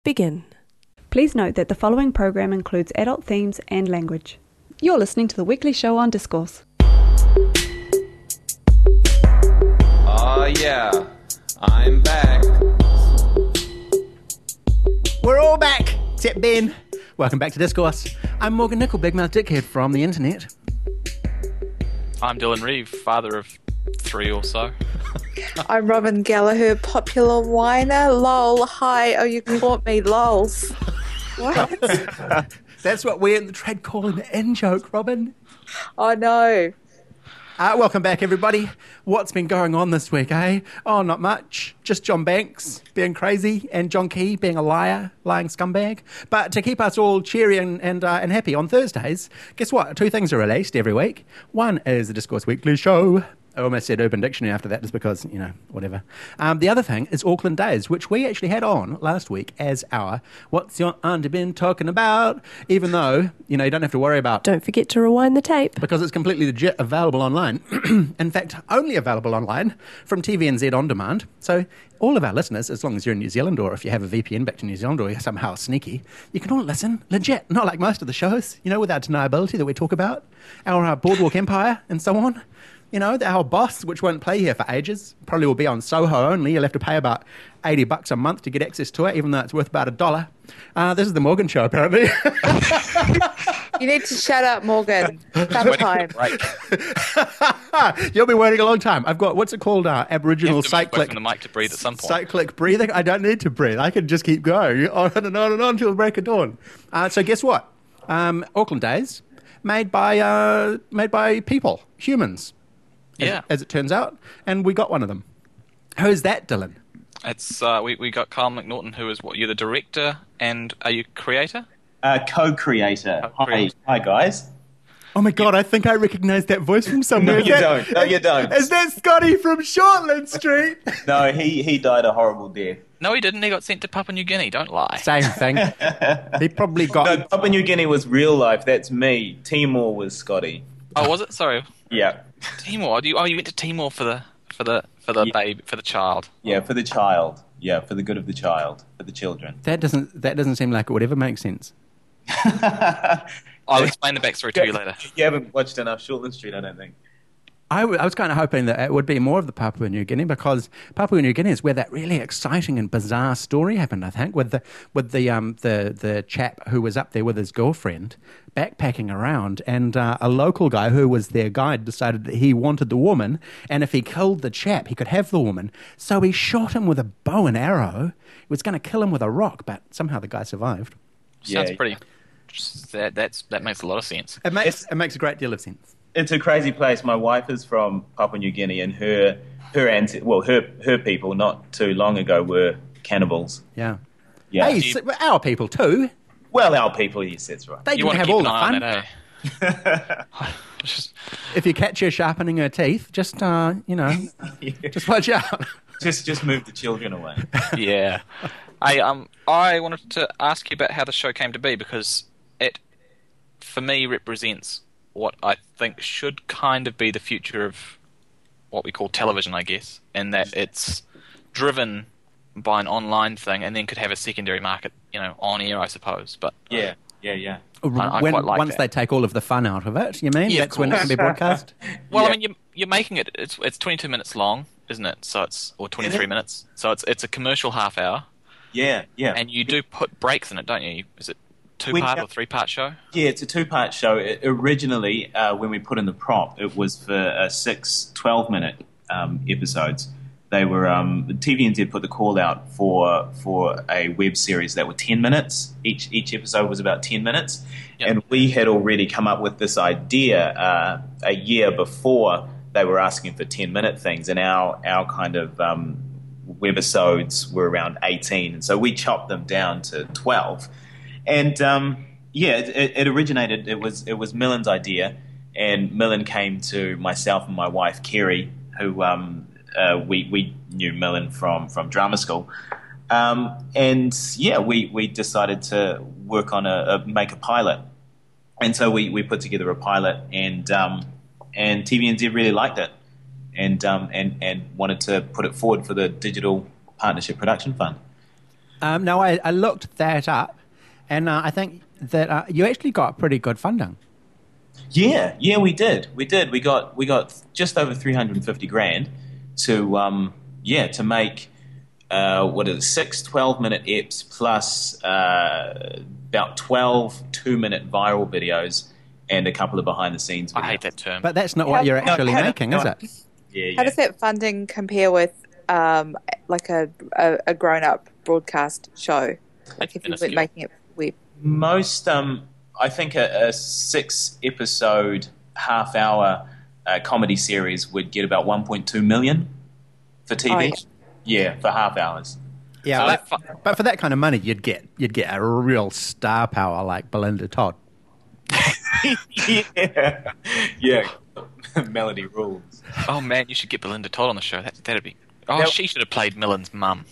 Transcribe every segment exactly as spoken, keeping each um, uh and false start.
Begin. Please note that the following program includes adult themes and language. You're listening to the weekly show on Discourse. Oh yeah, I'm back. We're all back, except Ben. Welcome back to Discourse. I'm Morgan Nicol, big mouth dickhead from the internet. I'm Dylan Reeve, father of three or so. I'm Robin Gallagher, popular whiner. Lol. Hi. Oh, you caught me. Lols. What? That's what we in the trade call an in-joke, Robin. Oh, no. Uh, welcome back, everybody. What's been going on this week, eh? Oh, not much. Just John Banks being crazy and John Key being a liar, lying scumbag. But to keep us all cheery and and, uh, and happy on Thursdays, guess what? Two things are released every week. One is the Discourse Weekly Show. I almost said Urban Dictionary after that just because, you know, whatever. Um, the other thing is Auckland Days, which we actually had on last week as our What's Your Auntie Been Talking About? Even though, you know, you don't have to worry about... Don't forget to rewind the tape. Because it's completely legit available online. In fact, only available online from T V N Z On Demand. So all of our listeners, as long as you're in New Zealand or if you have a V P N back to New Zealand or you're somehow sneaky, you can all listen legit, not like most of the shows, you know, without deniability that we talk about. Our uh, Boardwalk Empire and so on. You know, our Boss, which won't play here for ages, probably will be on Soho only. You'll have to pay about eighty bucks a month to get access to it, even though it's worth about a dollar. Uh, this is the Morgan Show, apparently. You need to shut up, Morgan. Sometime. You'll be waiting a long time. I've got, what's it called? Uh, Aboriginal you have to move away cyclic... from the mic to breathe at some point. Cyclic breathing. I don't need to breathe. I can just keep going on and on and on until the break of dawn. Uh, so guess what? Um, Auckland Days, made by uh, made by people, humans. As, yeah. as it turns out, and we got one of them. Who's that, Dylan? It's uh, we we got Carl McNaughton, who is what you're the director, and are you creator? Uh, co-creator. Co-creator. Hi, hi guys. Oh my God, I think I recognise that voice from somewhere. No, Is you that, don't. No, you don't. Is that Scotty from Shortland Street? No, he he died a horrible death. No, he didn't. He got sent to Papua New Guinea. Don't lie. Same thing. He probably got... No, Papua New Guinea was real life. That's me. Timor was Scotty. Oh, was it? Sorry. Yeah. Timor. Do you, oh, you went to Timor for the for the for the Yeah. baby for the child. Yeah, for the child. Yeah, for the good of the child, for the children. That doesn't that doesn't seem like it would ever make sense. I'll explain the backstory to you later. You haven't watched enough Shortland Street, I don't think. I, w- I was kind of hoping that it would be more of the Papua New Guinea because Papua New Guinea is where that really exciting and bizarre story happened, I think, with the with the um the, the chap who was up there with his girlfriend backpacking around, and uh, a local guy who was their guide decided that he wanted the woman, and if he killed the chap, he could have the woman. So he shot him with a bow and arrow. He was going to kill him with a rock, but somehow the guy survived. Sounds Yeah. pretty. That that's that makes a lot of sense. It makes It's- it makes a great deal of sense. It's a crazy place. My wife is from Papua New Guinea, and her her ance- well, her her people not too long ago were cannibals. Yeah. Yeah. Hey, so, our people too. Well, our people, yes, that's right. They You didn't want to have keep all an the eye on fun. that, eh? Just- If you catch her sharpening her teeth, just uh, you know, just watch out. just just move the children away. yeah. I um I wanted to ask you about how the show came to be because it, for me, represents what I think should kind of be the future of what we call television, I guess, in that it's driven by an online thing and then could have a secondary market, you know, on air, I suppose. But Yeah, yeah, yeah. I- I when, quite like once that. they take all of the fun out of it, you mean? Yeah, of That's when it can be broadcast? well, Yeah. I mean, you're, you're making it. It's it's twenty-two minutes long, isn't it? So it's or twenty-three minutes. So it's it's a commercial half hour, Yeah, yeah. and you do put breaks in it, don't you? Is it two We part have- or three part show? Yeah, it's a two-part show. It, originally, uh, when we put in the prop, it was for uh, six twelve-minute um, episodes. They were um, T V N Z put the call out for for a web series that were ten minutes. Each each episode was about ten minutes, Yep. and we had already come up with this idea uh, a year before they were asking for ten-minute things, and our our kind of um, webisodes were around eighteen, and so we chopped them down to twelve. And um, yeah, it, it, it originated. It was it was Millen's idea, and Millen came to myself and my wife Kerry, who um, uh, we we knew Millen from from drama school, um, and yeah, we we decided to work on a, a make a pilot, and so we, we put together a pilot, and um, and T V N Z really liked it, and um, and and wanted to put it forward for the Digital Partnership Production Fund. Um, no, I, I looked that up, and uh, I think that uh, you actually got pretty good funding. Yeah, yeah, we did. We did. We got we got just over three hundred fifty grand to um yeah to make uh what is it, six twelve minute eps plus uh, about twelve two minute viral videos and a couple of behind the scenes videos. I hate that term. But that's not what you're actually no, making, no. is it? Yeah, yeah. How does that funding compare with um, like a, a, a grown-up broadcast show? Like if you were Minuscule. making it web. Most, um, I think a, a six-episode, half-hour uh, comedy series would get about one point two million for T V. Oh, yeah. Yeah, for half hours. Yeah, So but, fu- but for that kind of money, you'd get you'd get a real star power like Belinda Todd. yeah, yeah. Melody rules. Oh man, you should get Belinda Todd on the show. That, that'd be. Oh, Yep. she should have played Millen's mum.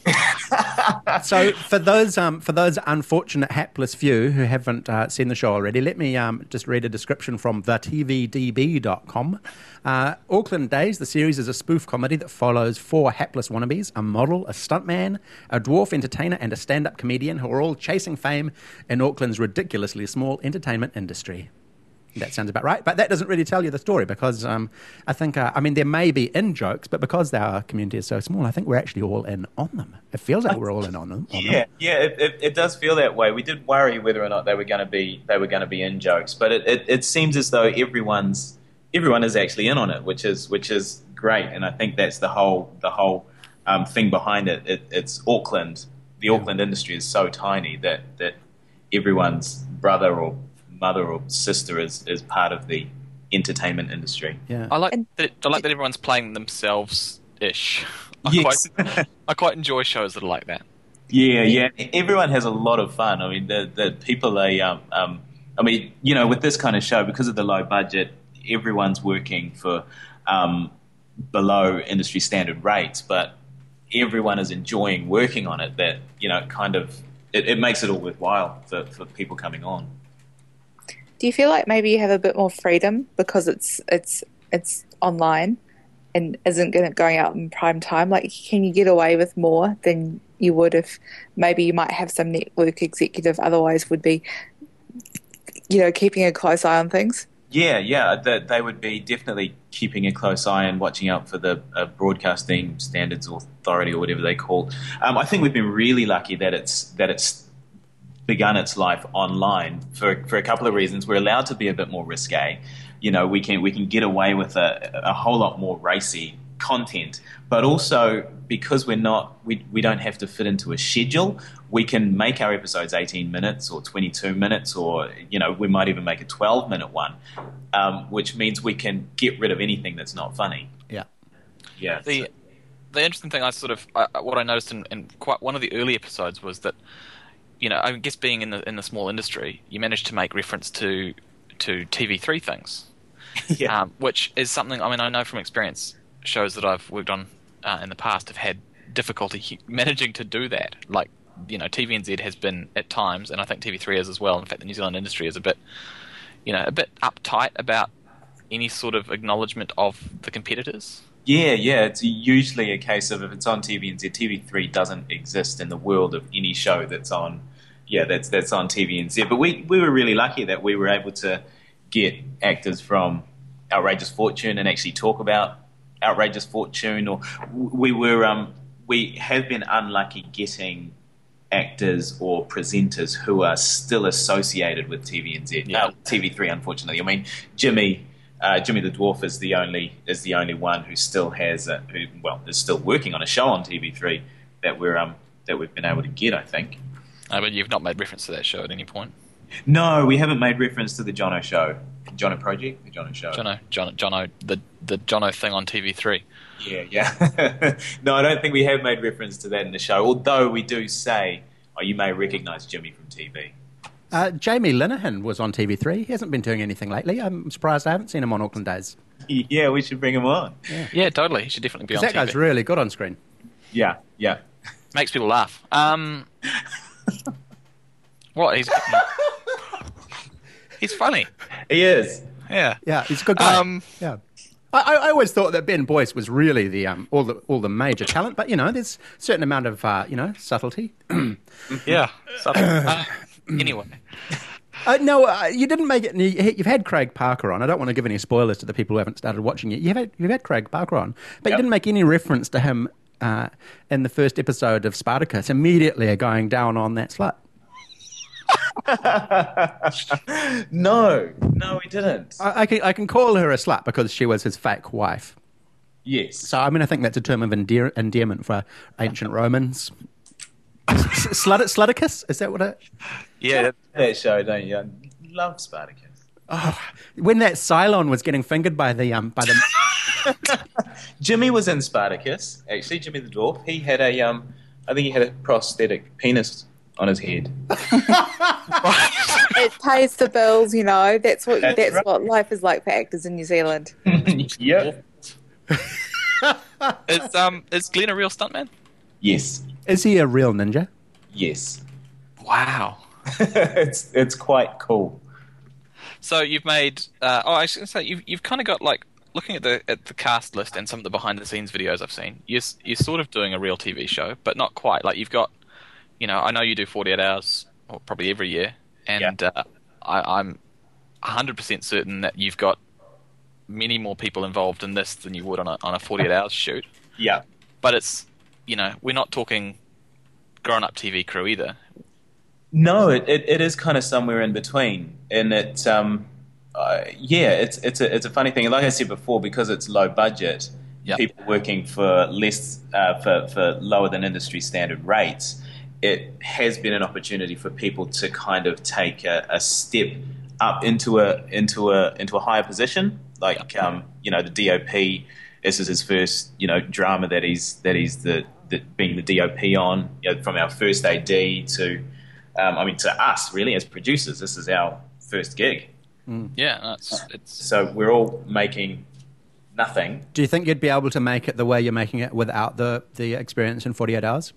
So for those um, for those unfortunate hapless few who haven't uh, seen the show already, let me um, just read a description from the T V D B dot com. Uh, Auckland Days, the series is a spoof comedy that follows four hapless wannabes, a model, a stuntman, a dwarf entertainer, and a stand-up comedian who are all chasing fame in Auckland's ridiculously small entertainment industry. That sounds about right, but that doesn't really tell you the story because um, I think, uh, I mean, there may be in jokes, but because our community is so small, I think we're actually all in on them. It feels like we're all in on them. On Yeah, them. yeah, it, it, it does feel that way. We did worry whether or not they were going to be they were going to be in jokes, but it, it, it seems as though everyone's everyone is actually in on it, which is which is great, and I think that's the whole the whole um, thing behind it. it. It's Auckland. The Auckland industry is so tiny that that everyone's brother or mother or sister is, is part of the entertainment industry. Yeah. I like And- that. I like that everyone's playing themselves ish. I Yes. quite, I quite enjoy shows that are like that. Yeah, yeah. Everyone has a lot of fun. I mean, the the people they um, um I mean, you know, with this kind of show, because of the low budget, everyone's working for um below industry standard rates, but everyone is enjoying working on it. That, you know, kind of it, it makes it all worthwhile for, for people coming on. Do you feel like maybe you have a bit more freedom because it's it's it's online and isn't gonna, going out in prime time? Like, can you get away with more than you would if maybe you might have some network executive otherwise would be, you know, keeping a close eye on things? Yeah, yeah, that they would be definitely keeping a close eye and watching out for the uh, Broadcasting Standards Authority or whatever they call. Um, I think we've been really lucky that it's that it's begun its life online for for a couple of reasons. We're allowed to be a bit more risque. You know, we can we can get away with a, a whole lot more racy content, but also because we're not we we don't have to fit into a schedule. We can make our episodes eighteen minutes or twenty-two minutes, or, you know, we might even make a twelve minute one, um, which means we can get rid of anything that's not funny. Yeah. Yeah. The the interesting thing I sort of I, what I noticed in, in quite one of the early episodes was that, you know, I guess being in the in the small industry, you managed to make reference to to T V three things, yeah. um, which is something. I mean, I know from experience, shows that I've worked on uh, in the past have had difficulty managing to do that. Like, you know, T V N Z has been at times, and I think T V three is as well. In fact, the New Zealand industry is a bit, you know, a bit uptight about any sort of acknowledgement of the competitors. Yeah, yeah. It's usually a case of if it's on T V N Z, T V three doesn't exist in the world of any show that's on. Yeah, that's that's on T V N Z. But we we were really lucky that we were able to get actors from Outrageous Fortune and actually talk about Outrageous Fortune. Or we were um we have been unlucky getting actors or presenters who are still associated with T V N Z. Yeah. Uh, T V three, unfortunately. I mean, Jimmy. Uh, Jimmy the Dwarf is the only is the only one who still has a, who well is still working on a show on T V three that we're um that we've been able to get, I think. Uh, but you've not made reference to that show at any point. No, we haven't made reference to the Jono show, Jono Project, the Jono show. Jono, Jono, Jono, the the Jono thing on T V three. Yeah, yeah. No, I don't think we have made reference to that in the show. Although we do say, oh, you may recognise Jimmy from T V. Uh, Jamie Linehan was on T V three. He hasn't been doing anything lately. I'm surprised I haven't seen him on Auckland Days. Yeah, we should bring him on. Yeah, totally. He should definitely be on That T V. guy's really good on screen. Yeah, yeah. Makes people laugh. Um, what? He's he's funny. He is. Yeah. Yeah, he's a good guy. Um, yeah. I, I always thought that Ben Boyce was really the um, all the all the major talent, but you know, there's a certain amount of uh, you know subtlety. Yeah. So, uh, anyway. Uh, no, uh, you didn't make it. You, you've had Craig Parker on. I don't want to give any spoilers to the people who haven't started watching it. You've had you've had Craig Parker on, but Yep. you didn't make any reference to him uh, in the first episode of Spartacus. Immediately going down on that slut. No, no, we didn't. I, I can I can call her a slut because she was his fake wife. Yes. So I mean, I think that's a term of endear, endearment for ancient Romans. Slut Sluticus? Is that what it? Yeah. That show, don't you? I love Spartacus. Oh, when that Cylon was getting fingered by the um by the Jimmy was in Spartacus. Actually, Jimmy the dwarf. He had a um, I think he had a prosthetic penis on his head. It pays the bills, you know. That's what That's that's right. what life is like for actors in New Zealand. Yep. Is um is Glenn a real stuntman? Yes. is he a real ninja? Yes. Wow. it's it's quite cool. So you've made. Uh, oh, I was going to say you've you've kind of got like looking at the at the cast list and some of the behind the scenes videos I've seen. You're s- you're sort of doing a real T V show, but not quite. Like you've got, you know, I know you do forty-eight hours, or probably every year, and uh, I, I'm one hundred percent certain that you've got many more people involved in this than you would on a on a forty-eight hours shoot. Yeah. But it's, you know, we're not talking grown up T V crew either. No, it, it, it is kind of somewhere in between, and it um, uh, yeah, it's it's a it's a funny thing. And like I said before, because it's low budget, Yep. people working for less uh, for for lower than industry standard rates, it has been an opportunity for people to kind of take a, a step up into a into a into a higher position. Like um, you know, the D O P. This is his first you know drama that he's that he's the, the being the D O P on. You know, from our first A D to um, I mean to us really as producers, this is our first gig. Yeah, no, it's it's So we're all making nothing. Do you think you'd be able to make it the way you're making it without the, the experience in forty-eight hours?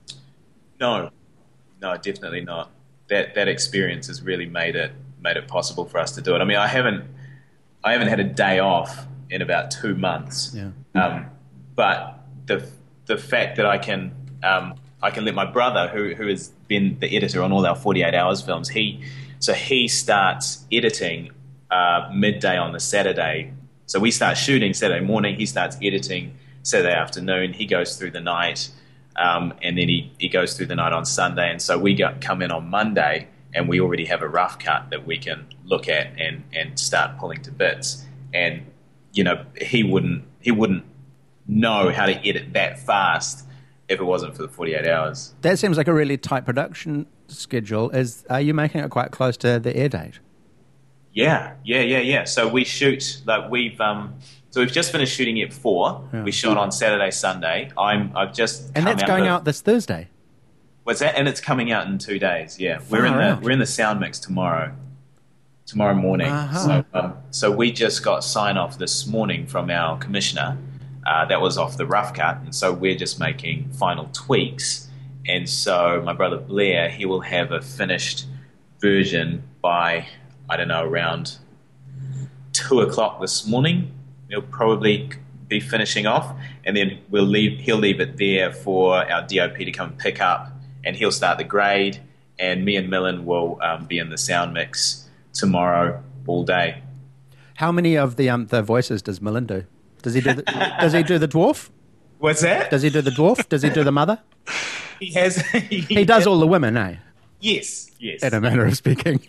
No, no, definitely not. That that experience has really made it made it possible for us to do it. I mean, I haven't I haven't had a day off in about two months. Yeah. Um, but the the fact that I can um, I can let my brother, who who has been the editor on all our forty-eight hours films, he so he starts editing uh, midday on the Saturday. So we start shooting Saturday morning. He starts editing Saturday afternoon. He goes through the night. Um, and then he, he goes through the night on Sunday, and so we got, come in on Monday, and we already have a rough cut that we can look at and, and start pulling to bits. And you know, he wouldn't he wouldn't know how to edit that fast if it wasn't for the forty-eight hours. That seems like a really tight production schedule. Is are you making it quite close to the air date? Yeah, yeah, yeah, yeah. So we shoot like we've um, so we've just finished shooting at four. Yeah. We shot on Saturday, Sunday. I'm I've just And come that's going the- out this Thursday. What's that? And it's coming out in two days. Yeah, we're in Far the out. we're in the sound mix tomorrow, tomorrow morning. Uh-huh. So um, so we just got sign off this morning from our commissioner. Uh, that was off the rough cut, and so we're just making final tweaks. And so my brother Blair, he will have a finished version by I don't know around two o'clock this morning. He'll probably be finishing off, and then we'll leave. He'll leave it there for our D O P to come and pick up, and he'll start the grade. And me and Millen will um, be in the sound mix tomorrow all day. How many of the um the voices does Millen do? Does he do the, does he do the dwarf? What's that? Does he do the dwarf? Does he do the mother? He has. He, He does all the women, eh? Yes. Yes. In a manner of speaking.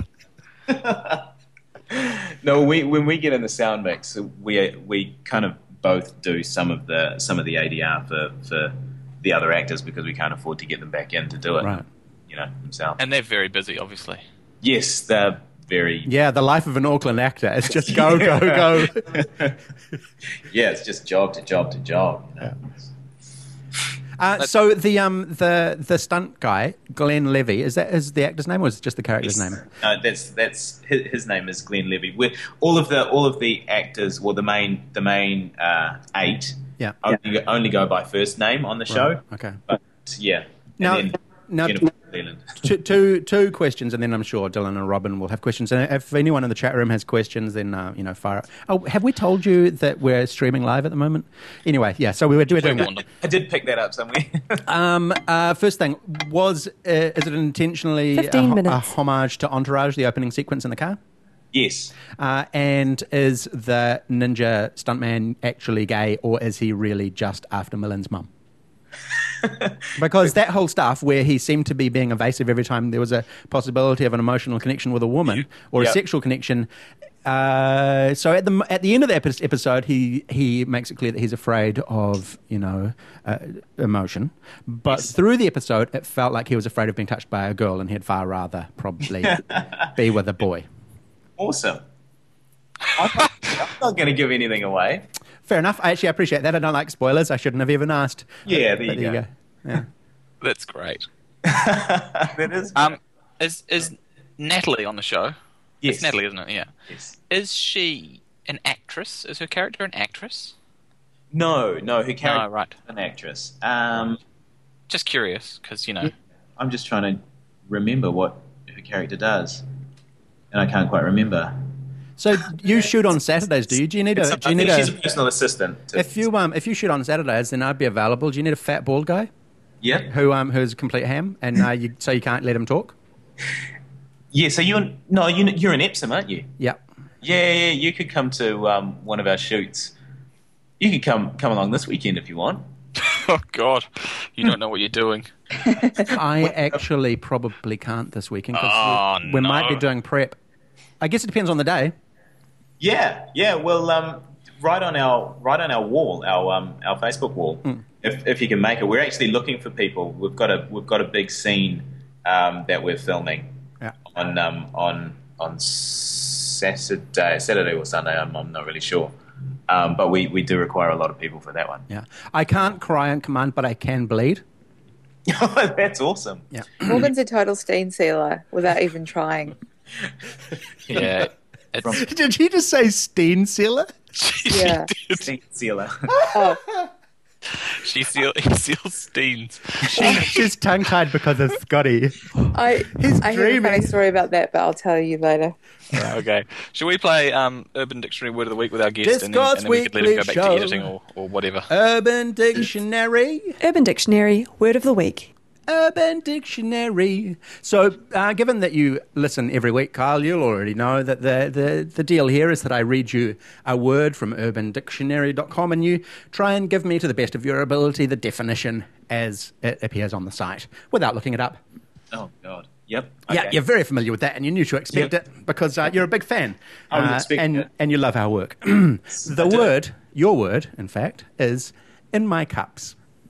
No, we when we get in the sound mix, we we kind of both do some of the some of the A D R for, for the other actors because we can't afford to get them back in to do it, Right. you know, themselves. and they're very busy, obviously. Yes, they're very. Yeah, the life of an Auckland actor is just go, go, go. Yeah, it's just job to job to job. You know? Uh, so the um the the stunt guy, Glenn Levy, is that is the actor's name or is it just the character's Yes. name? No, that's that's his, his name is Glenn Levy. We're, all of the all of the actors, well, the main the main uh, eight, Yeah. only, only go by first name on the show. Okay. But yeah, and Now, then, now, Jennifer Leland. two, two, two questions, and then I'm sure Dylan and Robin will have questions. And if anyone in the chat room has questions, then, uh, you know, fire up. Oh, have we told you that we're streaming live at the moment? Anyway, yeah, so we were, we were doing that. I did pick that up somewhere. Um, uh, first thing, was uh, is it intentionally a, fifteen a minutes. homage to Entourage, the opening sequence in the car? Yes. Uh, and is the ninja stuntman actually gay, or is he really just after Millen's mum? Because that whole stuff where he seemed to be being evasive every time there was a possibility of an emotional connection with a woman or Yep. a sexual connection. Uh, so at the at the end of the epi- episode, he he makes it clear that he's afraid of you know uh, emotion. But Yes. through the episode, it felt like he was afraid of being touched by a girl, and he'd far rather probably be with a boy. Awesome. I'm not, I'm not going to give anything away. Fair enough. I actually appreciate that. I don't like spoilers. I shouldn't have even asked. Yeah, there But you go. Yeah. That's great. That is. Um, is is Natalie on the show? Yes. It's Natalie, isn't it? Yeah. Yes. Is she an actress? Is her character an actress? No, no, her character No, right. is an actress. Um, Just curious, because you know. I'm just trying to remember what her character does, and I can't quite remember. So you shoot on Saturdays, do you? Do you need It's- a? Do I you think need she's a? a personal assistant. To, If you um if you shoot on Saturdays, then I'd be available. Do you need a fat bald guy yeah, who um who's a complete ham, and uh, you so you can't let him talk? yeah. So you're no, you you're in Epsom, aren't you? Yep. Yeah, yeah. You could come to um, one of our shoots. You could come come along this weekend if you want. Oh God, you don't know what you're doing. I actually probably can't this weekend because Oh, we, we might be no. doing prep. I guess it depends on the day. Yeah, yeah. Well, um, right on our right on our wall, our um, our Facebook wall. If if you can make it, we're actually looking for people. We've got a we've got a big scene um, that we're filming Yeah. on um, on on Saturday, Saturday or Sunday. I'm, I'm not really sure, um, but we, we do require a lot of people for that one. Yeah. I can't cry on command, but I can bleed. That's awesome. Yeah. Morgan's a total stain sealer without even trying. Yeah. It's, Did he just say Steen Sealer? Yeah. Steen sealer. Oh, she seal, he seals Steens. She, she's tongue tied because of Scotty. I He's I have a dreaming. funny story about that, but I'll tell you later. Okay. Should we play um, Urban Dictionary Word of the Week with our guest, and then, Discourse and then we could let him go Weekly back Show. to editing or, or whatever? Urban Dictionary. Urban Dictionary, word of the week. Urban Dictionary. So, uh, given that you listen every week, Kyle, you'll already know that the, the, the deal here is that I read you a word from urban dictionary dot com and you try and give me, to the best of your ability, the definition as it appears on the site without looking it up. Oh God. Yep. Yeah, Okay. you're very familiar with that and you knew to expect Yep. it because uh, you're a big fan. I was Uh, expecting and, it. and you love our work. The do. word, your word, in fact, is in my cups.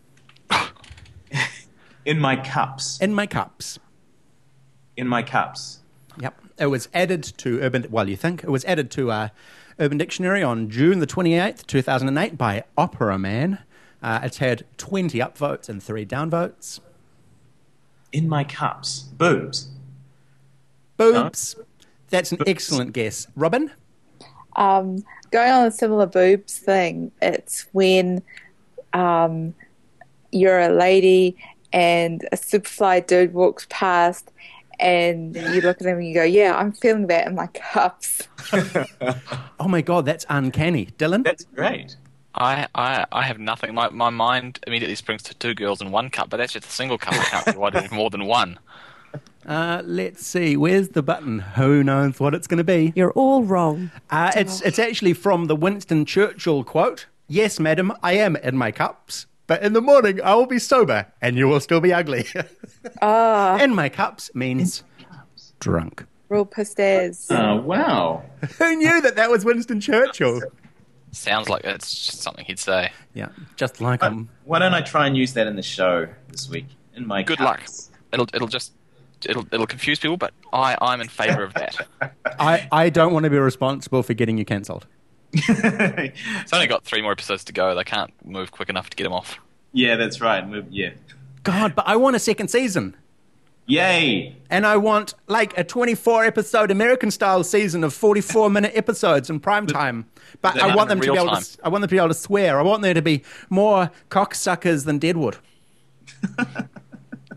In my cups. In my cups. In my cups. Yep. It was added to Urban, well, you think, it was added to uh, Urban Dictionary on June the twenty-eighth, two thousand eight by Opera Man. Uh, it's had twenty upvotes and three downvotes. In my cups. Boobs. Boobs. That's an excellent guess. Robin? Um, going on a similar boobs thing, it's when um, you're a lady and a superfly dude walks past and you look at him and you go, yeah, I'm feeling that in my cups. Oh my God, that's uncanny. Dylan? That's great. I, I, I have nothing. My my mind immediately springs to two girls in one cup, but that's just a single cup. I can't be divided into more than one. Uh, let's see. Where's the button? Who knows what it's going to be? You're all wrong. Uh, it's, it's actually from the Winston Churchill quote. Yes, madam, I am in my cups. But in the morning, I will be sober, and you will still be ugly. Ah, In my cups means drunk. real pistache. Oh, wow. Who knew that that was Winston Churchill? Sounds like it's just something he'd say. Yeah, just like him. Why don't I try and use that in the show this week? In my Good luck. cups. It'll it'll just it'll it'll confuse people, but I I'm in favour of that. I, I don't want to be responsible for getting you cancelled. It's only got three more episodes to go. They can't move quick enough to get him off. Yeah, that's right. Move- Yeah. God, but I want a second season. Yay! And I want like a twenty-four episode American style season of forty-four minute episodes in prime time. But They're I not want in them to be real able time. to I want them to be able to swear. I want there to be more cocksuckers than Deadwood.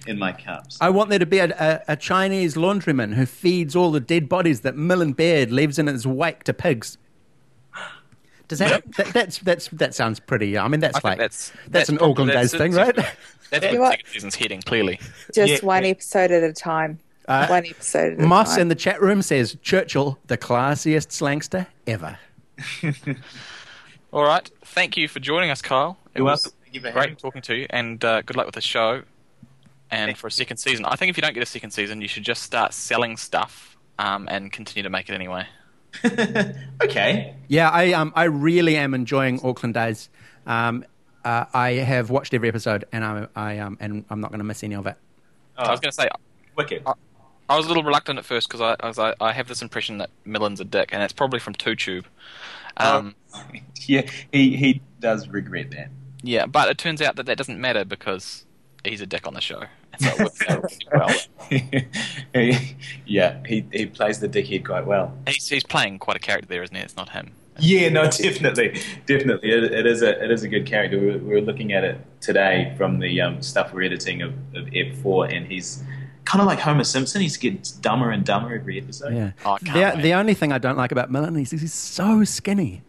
in my cups. I want there to be a, a, a Chinese laundryman who feeds all the dead bodies that Millen Baird leaves in his wake to pigs. Does that, that that's that's that sounds pretty? I mean, that's I like think that's that's, that's an probably- Auckland that's- Days thing, right? That's You what what? the second season's heading, clearly. Just Yeah, one yeah. episode at a time. Uh, one episode at a Moss time. in the chat room says Churchill, the classiest slangster ever. All right. Thank you for joining us, Kyle. It You're was welcome. Thank you for having me. great talking to you, and uh, good luck with the show. And Thank for a second season, I think if you don't get a second season, you should just start selling stuff um, and continue to make it anyway. Okay. Yeah, I um I really am enjoying Auckland Days. Um, uh, I have watched every episode, and I I um and I'm not going to miss any of it. Oh, I was going to say, wicked. I, I was a little reluctant at first because I, I, was- I I have this impression that Millen's a dick, and it's probably from Two Tube. Um, Yeah, he, he does regret that. Yeah, but it turns out that that doesn't matter because he's a dick on the show. So it works out really well. Yeah, he, he plays the dickhead quite well. He's, he's playing quite a character there, isn't he? It's not him. Yeah, no, definitely, definitely. It, it is a it is a good character. We were, we were looking at it today from the um, stuff we're editing of, of Ep four, and he's kind of like Homer Simpson. He gets dumber and dumber every episode. Yeah. Oh, I can't the, wait. the only thing I don't like about Millen is he's so skinny.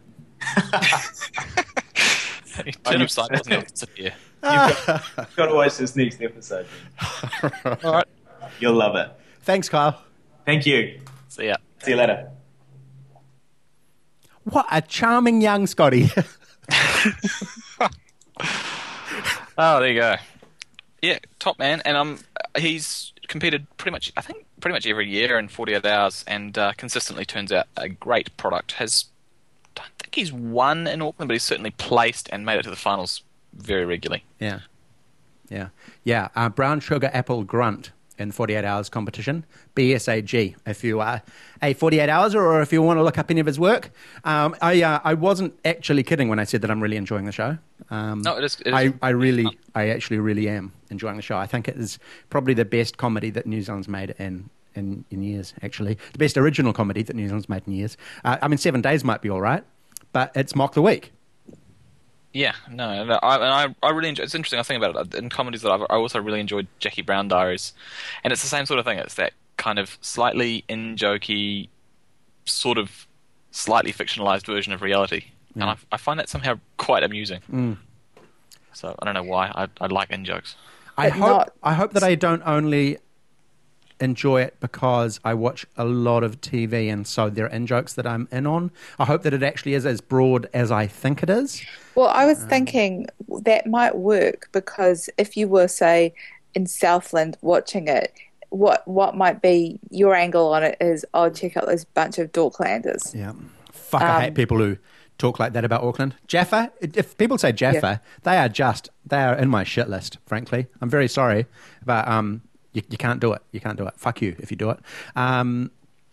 He turned upside down and disappear. You've got, you've got to watch this next episode. Then. All right. You'll love it. Thanks, Kyle. Thank you. See ya. See you later. What a charming young Scotty. Oh, there you go. Yeah, top man, and um, he's competed pretty much, I think, pretty much every year in forty-eight hours, and uh, consistently turns out a great product. Has, I don't think he's won in Auckland, but he's certainly placed and made it to the finals very regularly. Yeah. Yeah. Yeah. Uh, brown sugar apple grunt in forty-eight hours competition. B S A G, if you are a forty-eight hours or if you want to look up any of his work. Um, I uh, I wasn't actually kidding when I said that I'm really enjoying the show. Um, No, it is. It is I, I really, fun. I actually really am enjoying the show. I think it is probably the best comedy that New Zealand's made in, in, in years, actually. The best original comedy that New Zealand's made in years. Uh, I mean, Seven Days might be all right, but it's Mock the Week. Yeah, no, no I, and I, I really enjoy. It's interesting. I think about it in comedies that I've, I also really enjoyed Jackie Brown Diaries, and it's the same sort of thing. It's that kind of slightly in-jokey, sort of slightly fictionalized version of reality, and I, I find that somehow quite amusing. Mm. So I don't know why I, I like in-jokes. I But hope not- I hope that I don't only enjoy it because I watch a lot of T V and so there are in jokes that I'm in on. I hope that it actually is as broad as I think it is. Well, I Um, was thinking that might work because if you were, say, in Southland watching it, what what might be your angle on it is, oh, check out this bunch of Dorklanders. Yeah. Fuck, I hate Um, people who talk like that about Auckland. Jaffa, if people say Jaffa, Yeah. they are just, they are in my shit list, frankly. I'm very sorry, but um, you, you can't do it. You can't do it. Fuck you if you do it. Um,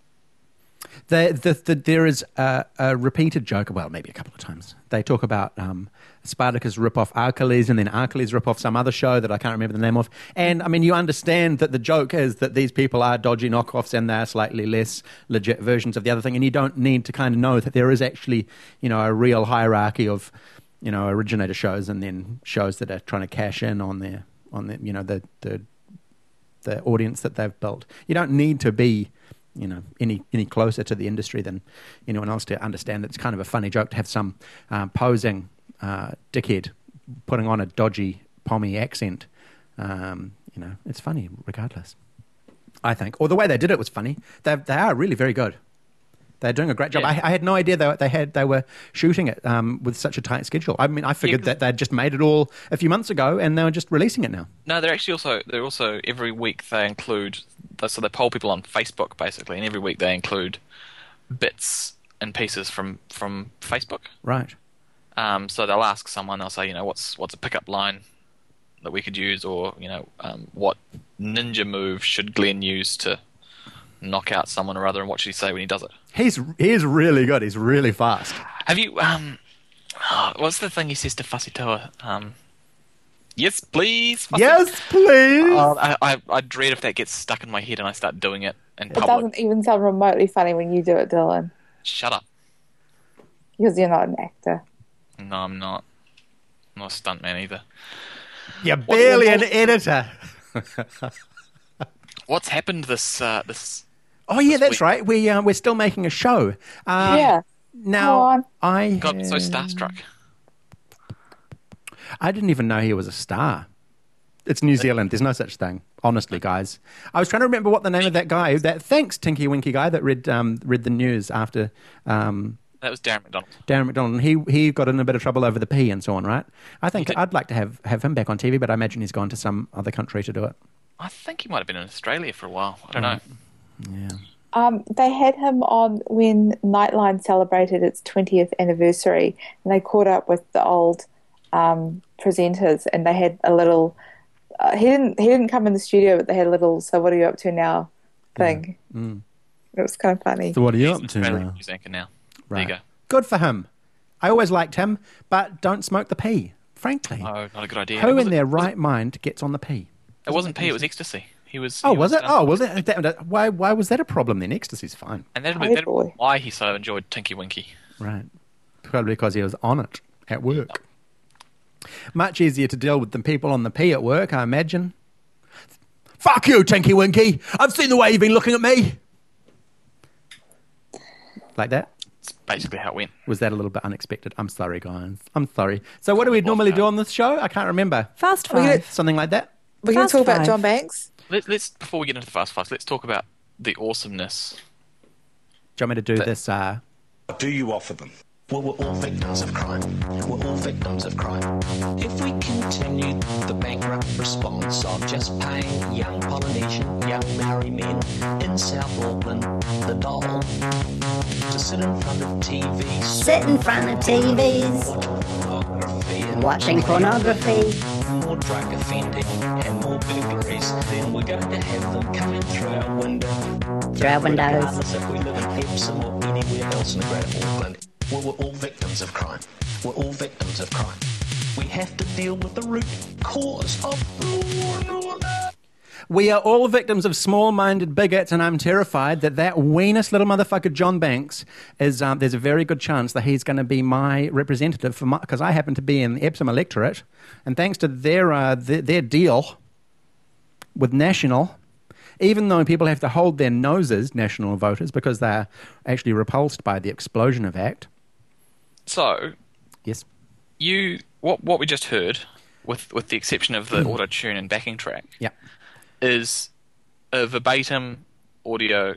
the, the, the, there is a, a repeated joke, well, maybe a couple of times. They talk about um, Spartacus rip off Hercules and then Hercules rip off some other show that I can't remember the name of. And, I mean, you understand that the joke is that these people are dodgy knockoffs and they're slightly less legit versions of the other thing. And you don't need to kind of know that there is actually, you know, a real hierarchy of, you know, originator shows and then shows that are trying to cash in on their, on the, you know, the, the, the audience that they've built. You don't need to be, you know, any any closer to the industry than anyone else to understand that it's kind of a funny joke to have some um, posing uh, dickhead putting on a dodgy pommy accent. Um, you know, it's funny regardless, I think. Or the way they did it was funny. They they are really very good. They're doing a great job. Yeah. I, I had no idea they, they had they were shooting it um, with such a tight schedule. I mean, I figured 'cause- that they'd just made it all a few months ago and they were just releasing it now. No, they're actually also they're also every week they include so they poll people on Facebook basically, and every week they include bits and pieces from from Facebook. Right. Um, so they'll ask someone, they'll say, you know, what's what's a pickup line that we could use, or you know, um, what ninja move should Glenn use to knock out someone or other, and what should he say when he does it? He's he's really good. He's really fast. Have you? Um, oh, what's the thing he says to Fussy Toa? Um, yes, please. Fussy. Yes, please. Oh, I, I I dread if that gets stuck in my head and I start doing it in It public. doesn't even sound remotely funny when you do it, Dylan, Shut up. because you're not an actor. No, I'm not. I'm not a stuntman either. You're barely an editor. What's happened this uh, this? Oh yeah, this that's week? right. We uh, we're still making a show. Uh, yeah. Now Come on. I God, so starstruck. I didn't even know he was a star. It's New Zealand. There's no such thing. Honestly, guys. I was trying to remember what the name of that guy, that thanks Tinky Winky guy that read um, read the news after um, That was Darren McDonald. Darren McDonald. He he got in a bit of trouble over the P and so on, right? I think He did. I'd like to have, have him back on T V, but I imagine he's gone to some other country to do it. I think he might have been in Australia for a while. I don't know. Yeah. Um, they had him on when Nightline celebrated its twentieth anniversary, and they caught up with the old um, presenters, and they had a little. Uh, he didn't. He didn't come in the studio, but they had a little. So, what are you up to now? Thing. Mm. It was kind of funny. So what are you He's up an to Australian now? news anchor now. Right. There you Good for him. I always liked him, but don't smoke the P, frankly. go. Oh, not a good idea. Who Was in it- their was right mind gets on the P? It, it wasn't P. It was ecstasy. He was. Oh, he was it? um, Oh, was it? That- that- why, why was that a problem then? Ecstasy's fine. And that'd Oh, be, that'd be boy. why he so enjoyed Tinky Winky. Right. Probably because he was on it at work. Much easier to deal with than people on the P at work, I imagine. Fuck you, Tinky Winky. I've seen the way you've been looking at me. Like that? It's basically how it went. Was that a little bit unexpected? I'm sorry, guys. I'm sorry. So what do we normally do on this show? I can't remember. Fast We're gonna- five. Something like that? We're going Fast to talk about five. John Banks. Let, let's before we get into the fast fast, let's talk about the awesomeness. Do you want me to do That- this? Uh, What do you offer them? Well, we're all victims of crime. We're all victims of crime. If we continue the bankrupt response of just paying young Polynesian, young Maori men in South Auckland the dole to sit in front of T Vs, Sit in front of T Vs, pornography, and watching pornography. more drug offending and more burglaries, then we're going to have them coming through our window. Through our windows. Regardless if we live in Epsom or anywhere else in Greater Auckland. Well, we're all victims of crime. We're all victims of crime. We have to deal with the root cause of all that. we are all victims of small-minded bigots, and I'm terrified that that weenus little motherfucker John Banks is. Um, there's a very good chance that he's going to be my representative for my because I happen to be in the Epsom electorate, and thanks to their uh, their, their deal with National. Even though people have to hold their noses, National voters, because they're actually repulsed by the Explosion of Act. So Yes. you what what we just heard, with with the exception of the auto tune and backing track, Yeah. is a verbatim audio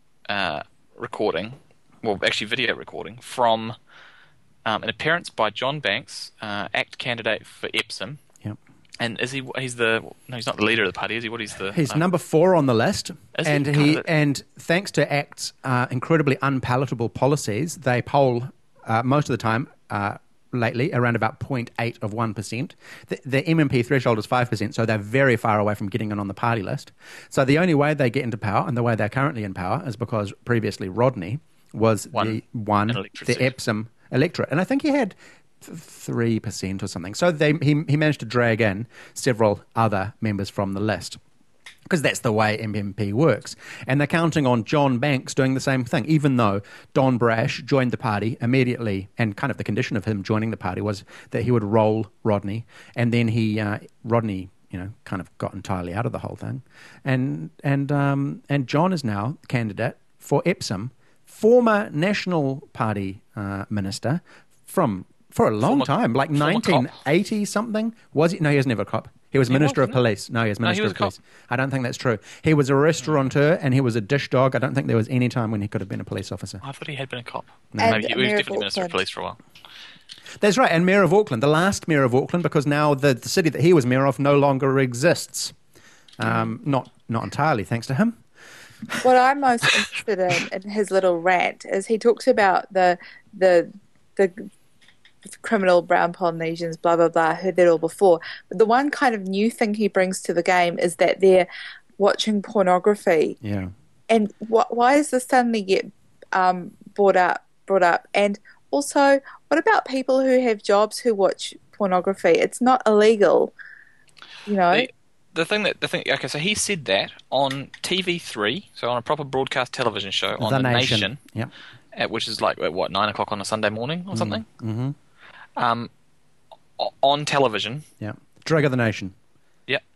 uh, recording, well, actually video recording from um, an appearance by John Banks, uh, ACT candidate for Epsom. Yep. And is he? He's the no, he's not the leader of the party, is he? What is the? He's no. number four on the list, Is he? and God, he that- and thanks to ACT's uh, incredibly unpalatable policies, they poll uh, most of the time uh, lately around about zero point eight of one percent. The, the M M P threshold is five percent, so they're very far away from getting in on the party list. So the only way they get into power, and the way they're currently in power, is because previously Rodney was Won the one, an electorate the seat. Epsom electorate, and I think he had three percent or something. So they he he managed to drag in several other members from the list. Because that's the way M M P works. And they're counting on John Banks doing the same thing, even though Don Brash joined the party immediately, and kind of the condition of him joining the party was that he would roll Rodney, and then he, uh, Rodney, you know, kind of got entirely out of the whole thing. And, and, um, and John is now candidate for Epsom, former National Party uh, minister from, for a long Former- time, like former cop? nineteen eighty something. Was he? No, he was never a cop. He was He Minister was, of wasn't he? Police. No, he was No, he Minister was of a cop. Police. I don't think that's true. He was a restaurateur and he was a dish dog. I don't think there was any time when he could have been a police officer. I thought he had been a cop. No. And Maybe he was Mayor of definitely Minister of Auckland. Police for a while. That's right. And Mayor of Auckland, the last Mayor of Auckland, because now the, the city that he was Mayor of no longer exists. Um, not not entirely thanks to him. What I'm most interested in in his little rant is he talks about the the the criminal brown Polynesians, blah blah blah. Heard that all before, but the one kind of new thing he brings to the game is that they're watching pornography. Yeah. And wh- why does this suddenly get um, brought up? Brought up, and also, what about people who have jobs who watch pornography? It's not illegal, you know. The, the thing that the thing okay, so he said that on T V three, so on a proper broadcast television show on The the, Nation. Nation, Yeah. at, which is like at, what nine o'clock on a Sunday morning or something. Mm-hmm. Um, o- on television, Yeah. Drug of the nation. yeah,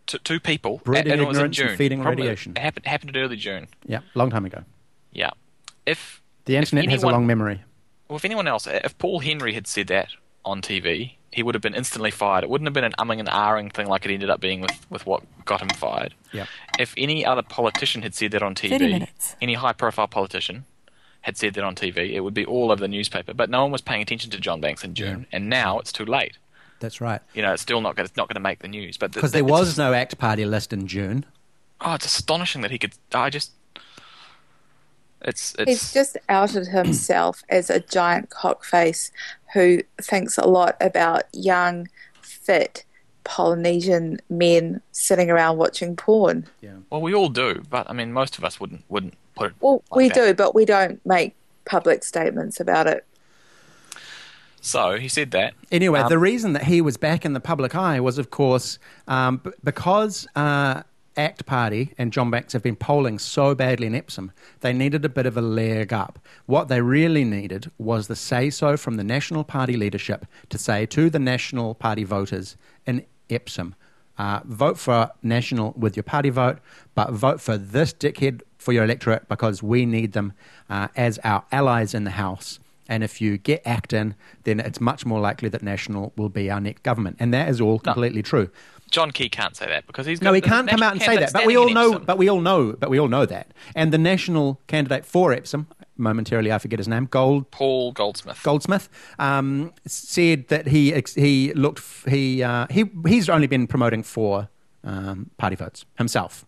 Two, two people. Breeding and it was in ignorance and June. feeding Probably- radiation. It happened, happened in early June. Yeah, long time ago. Yeah. If The internet if has a anyone- long memory. Well, if anyone else, if Paul Henry had said that on T V, he would have been instantly fired. It wouldn't have been an umming and ahhing thing like it ended up being with, with what got him fired. Yeah. If any other politician had said that on T V, thirty minutes. any high-profile politician had said that on T V, it would be all over the newspaper. But no one was paying attention to John Banks in June, and now it's too late. That's right. You know, it's still not going. It's not going to make the news. But Because there was no ACT Party list in June. Oh, it's astonishing that he could. I just. It's it's. He's just outed himself as a giant cockface who thinks a lot about young, fit Polynesian men sitting around watching porn. Well, we all do, but I mean, most of us wouldn't wouldn't put it. Well, like we that. do, but we don't make public statements about it. So he said that. Anyway, Um, the reason that he was back in the public eye was, of course, um, b- because uh, ACT Party and John Banks have been polling so badly in Epsom, they needed a bit of a leg up. What they really needed was the say-so from the National Party leadership to say to the National Party voters in Epsom, uh, vote for National with your party vote, but vote for this dickhead for your electorate because we need them uh, as our allies in the House. And if you get ACT in, then it's much more likely that National will be our next government. And that is all completely true. John Key can't say that because he's got No, he the can't come national out and say candidate that. But we all standing in know. Epsom. But we all know. But we all know that. And the national candidate for Epsom, momentarily I forget his name, Gold Paul Goldsmith. Goldsmith, um, said that he ex- he looked f- he uh, he he's only been promoting for um, party votes himself.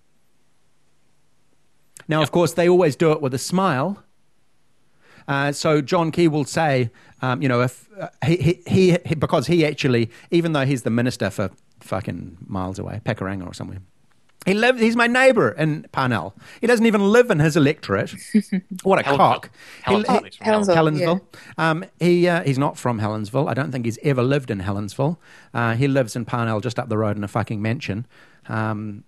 Now, of course, they always do it with a smile. Uh, so John Key will say, um, you know, if uh, he, he, he, he, because he actually, even though he's the minister for fucking miles away, Pakuranga or somewhere, he lives. He's my neighbour in Parnell. He doesn't even live in his electorate. What a Helensville. cock! He- Helensville. he- He's from Helensville. Helensville. Um, he uh, he's not from Helensville. I don't think he's ever lived in Helensville. Uh, he lives in Parnell, just up the road in a fucking mansion. Um,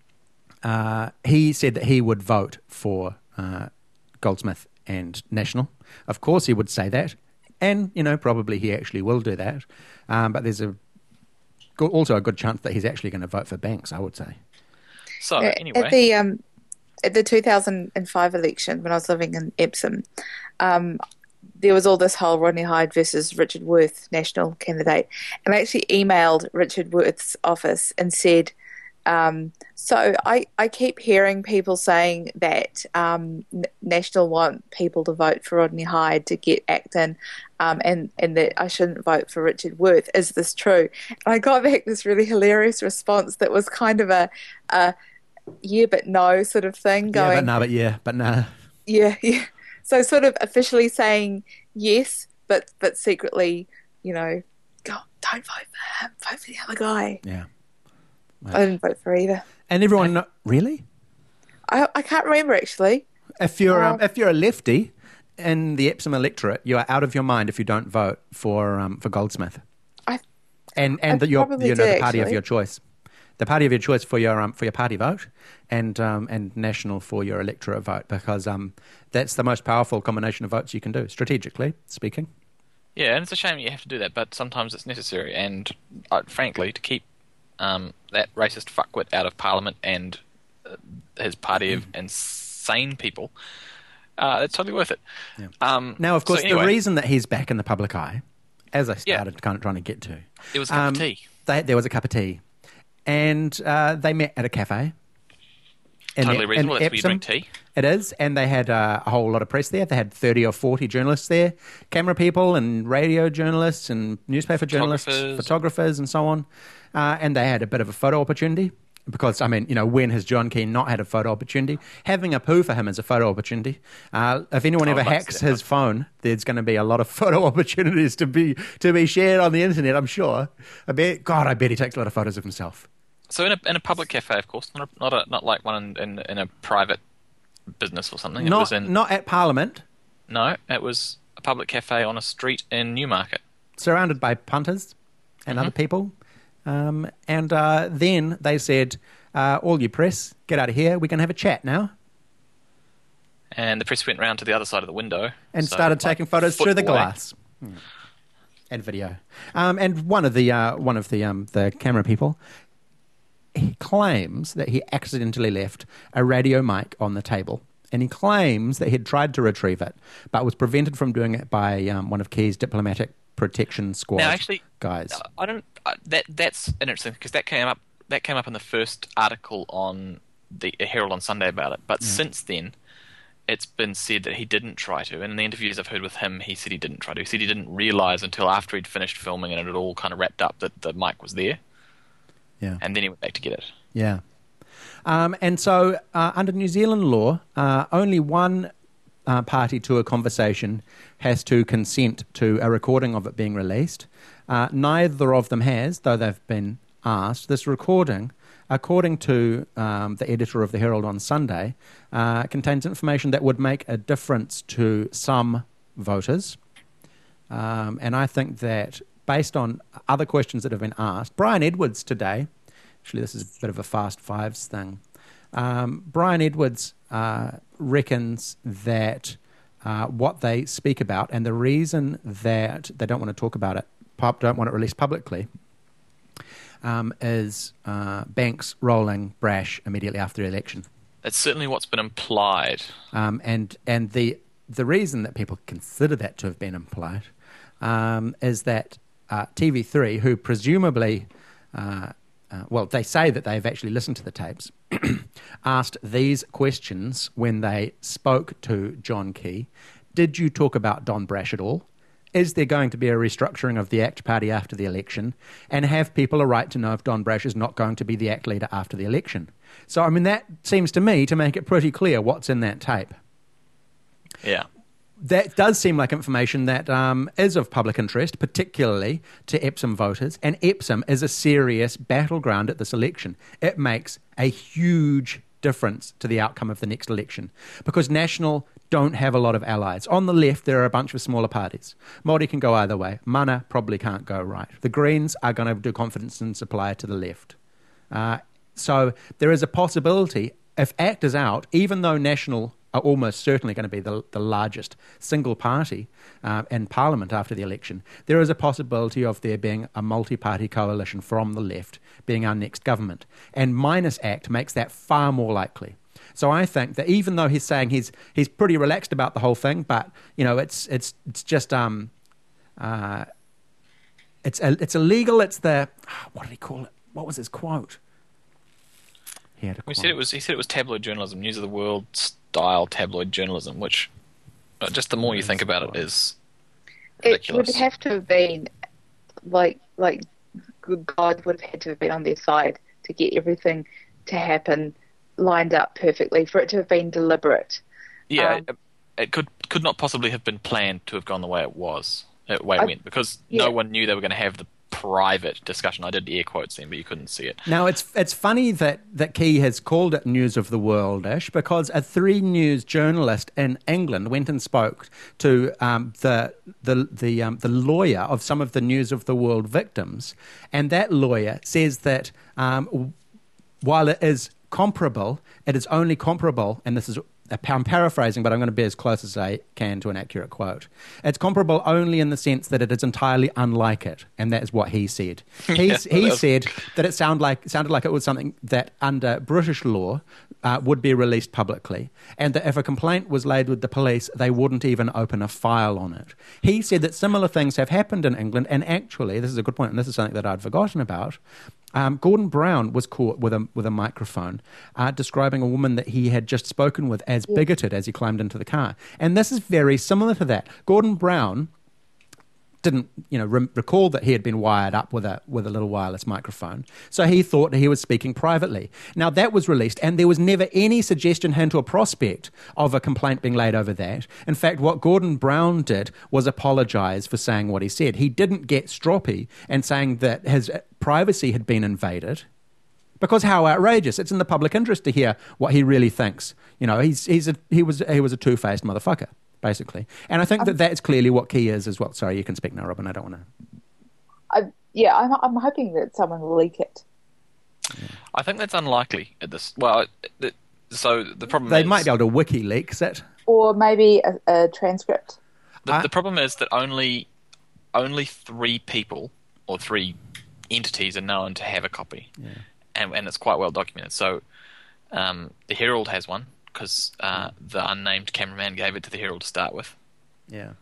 uh, he said that he would vote for uh, Goldsmith and National. Of course, he would say that, and you know probably he actually will do that. Um, but there's a go- also a good chance that he's actually going to vote for Banks. I would say. So Uh, anyway, At the um, at the two thousand five election, when I was living in Epsom, um, there was all this whole Rodney Hyde versus Richard Worth national candidate, and I actually emailed Richard Worth's office and said, um, so I, I keep hearing people saying that um, N- National want people to vote for Rodney Hyde to get Acton, um, and, and that I shouldn't vote for Richard Worth. Is this true? And I got back this really hilarious response that was kind of a, a yeah but no sort of thing going, Yeah, but no, but yeah, but no. yeah, yeah. So sort of officially saying yes, but but secretly, you know, go, don't vote for him, vote for the other guy. Yeah. I didn't vote for either. And everyone, kno- really? I I can't remember actually. If you're um, Well- if you're a lefty in the Epsom electorate, you are out of your mind if you don't vote for um, for Goldsmith. I And and I the, your probably you know the did, party of actually. your choice, the party of your choice for your um, for your party vote, and um, and National for your electorate vote, because um, that's the most powerful combination of votes you can do strategically speaking. yeah, and it's a shame you have to do that, but sometimes it's necessary. And uh, frankly, to keep um, that racist fuckwit out of Parliament and uh, his party of insane people, uh, it's totally worth it. Um, Now, of so course, anyway, the reason that he's back in the public eye, as I Yeah. started kind of trying to get to, it was a cup um, of tea. They, there was a cup of tea, and uh, they met at a cafe. in Totally E- reasonable. in That's where you Epsom. drink tea. It is, and they had uh, a whole lot of press there. They had thirty or forty journalists there, camera people and radio journalists and newspaper journalists, Photographers. photographers and so on. Uh, and they had a bit of a photo opportunity because, I mean, you know, when has John Key not had a photo opportunity? Having a poo for him is a photo opportunity. Uh, if anyone Oh, ever that's hacks different. his phone, there's going to be a lot of photo opportunities to be to be shared on the internet, I'm sure. I bet, God, I bet he takes a lot of photos of himself. So in a in a public cafe, of course, not a, not a, not like one in, in in a private business or something. It Not, was in not at Parliament, no, it was a public cafe on a street in Newmarket. surrounded by punters and other people. Um, and uh, then they said, uh, all you press, get out of here. We can have a chat now. And the press went round to the other side of the window And so, started like, taking photos foot through the away. glass. Hmm. And video. Um, and one of the uh, one of the um, the camera people he claims that he accidentally left a radio mic on the table. And he claims that he had tried to retrieve it, but was prevented from doing it by um, one of Key's diplomatic protection squad Now, actually, guys. I don't. Uh, that that's interesting because that came up. That came up in the first article on the Herald on Sunday about it. But Mm. since then, it's been said that he didn't try to. And in the interviews I've heard with him, he said he didn't try to. He said he didn't realise until after he'd finished filming and it had all kind of wrapped up that the mic was there. Yeah. And then he went back to get it. Yeah. Um, and so, uh, under New Zealand law, uh, only one uh, party to a conversation has to consent to a recording of it being released. Uh, neither of them has, though they've been asked. This recording, according to um, the editor of the Herald on Sunday, uh, contains information that would make a difference to some voters. Um, and I think that, based on other questions that have been asked, Brian Edwards today, actually this is a bit of a Fast Fives thing, um, Brian Edwards uh, reckons that uh, what they speak about and the reason that they don't want to talk about it, pub, don't want it released publicly, um, is uh, banks rolling brash immediately after the election. It's certainly what's been implied. Um, and and the the reason that people consider that to have been implied um, is that uh, T V three, who presumably, uh, uh, well, they say that they've actually listened to the tapes, asked these questions when they spoke to John Key. Did you talk about Don Brash at all? Is there going to be a restructuring of the ACT Party after the election? And have people a right to know if Don Brash is not going to be the ACT leader after the election? So, I mean, that seems to me to make it pretty clear what's in that tape. Yeah. That does seem like information that um, is of public interest, particularly to Epsom voters. And Epsom is a serious battleground at this election. It makes a huge difference to the outcome of the next election because National don't have a lot of allies. On the left, there are a bunch of smaller parties. Māori can go either way. Mana probably can't go right. The Greens are going to do confidence and supply to the left. Uh, so there is a possibility, if ACT is out, even though National are almost certainly going to be the, the largest single party uh, in Parliament after the election, there is a possibility of there being a multi-party coalition from the left being our next government. And minus ACT makes that far more likely. So I think that even though he's saying he's he's pretty relaxed about the whole thing, but you know it's it's it's just um uh it's it's illegal. It's the what did he call it? What was his quote? He had a We quote. said it was. He said it was tabloid journalism, News of the World style tabloid journalism. Which, uh, just the more you think about it, is It ridiculous. would have to have been like like God would have had to have been on their side to get everything to happen lined up perfectly for it to have been deliberate. Yeah, Um, it, it could could not possibly have been planned to have gone the way it was, the way it I- went, because yeah. no one knew they were going to have the private discussion. I did air quotes then, but you couldn't see it. Now, it's it's funny that, that Key has called it News of the World-ish because a Three News journalist in England went and spoke to um, the the the um, the lawyer of some of the News of the World victims, and that lawyer says that um, while it is comparable, it is only comparable, and this is I'm paraphrasing, but I'm going to be as close as I can to an accurate quote. It's comparable only in the sense that it is entirely unlike it, and that is what he said. He, Yeah, he that was- said that it sound like, sounded like it was something that under British law uh, would be released publicly, and that if a complaint was laid with the police, they wouldn't even open a file on it. He said that similar things have happened in England, and actually, this is a good point, and this is something that I'd forgotten about, Um, Gordon Brown was caught with a with a microphone uh, describing a woman that he had just spoken with as bigoted as he climbed into the car. And this is very similar to that. Gordon Brown didn't, you know, re- recall that he had been wired up with a with a little wireless microphone. So he thought he was speaking privately. Now that was released, and there was never any suggestion, hint, or prospect of a complaint being laid over that. In fact, what Gordon Brown did was apologise for saying what he said. He didn't get stroppy and saying that his privacy had been invaded. Because how outrageous! It's in the public interest to hear what he really thinks. You know, he's he's a, he was he was a two-faced motherfucker, basically. And I think that that's clearly what Key is as well. Sorry, you can speak now, Robin. I don't want to. I, yeah, I'm, I'm hoping that someone will leak it. I think that's unlikely at this. Well, it, it, so the problem They is might be able to WikiLeaks it. Or maybe a, a transcript. the, I- the problem is that only only three people or three entities are known to have a copy. and and it's quite well documented. So um, the Herald has one because uh, the unnamed cameraman gave it to the Herald to start with. Yeah.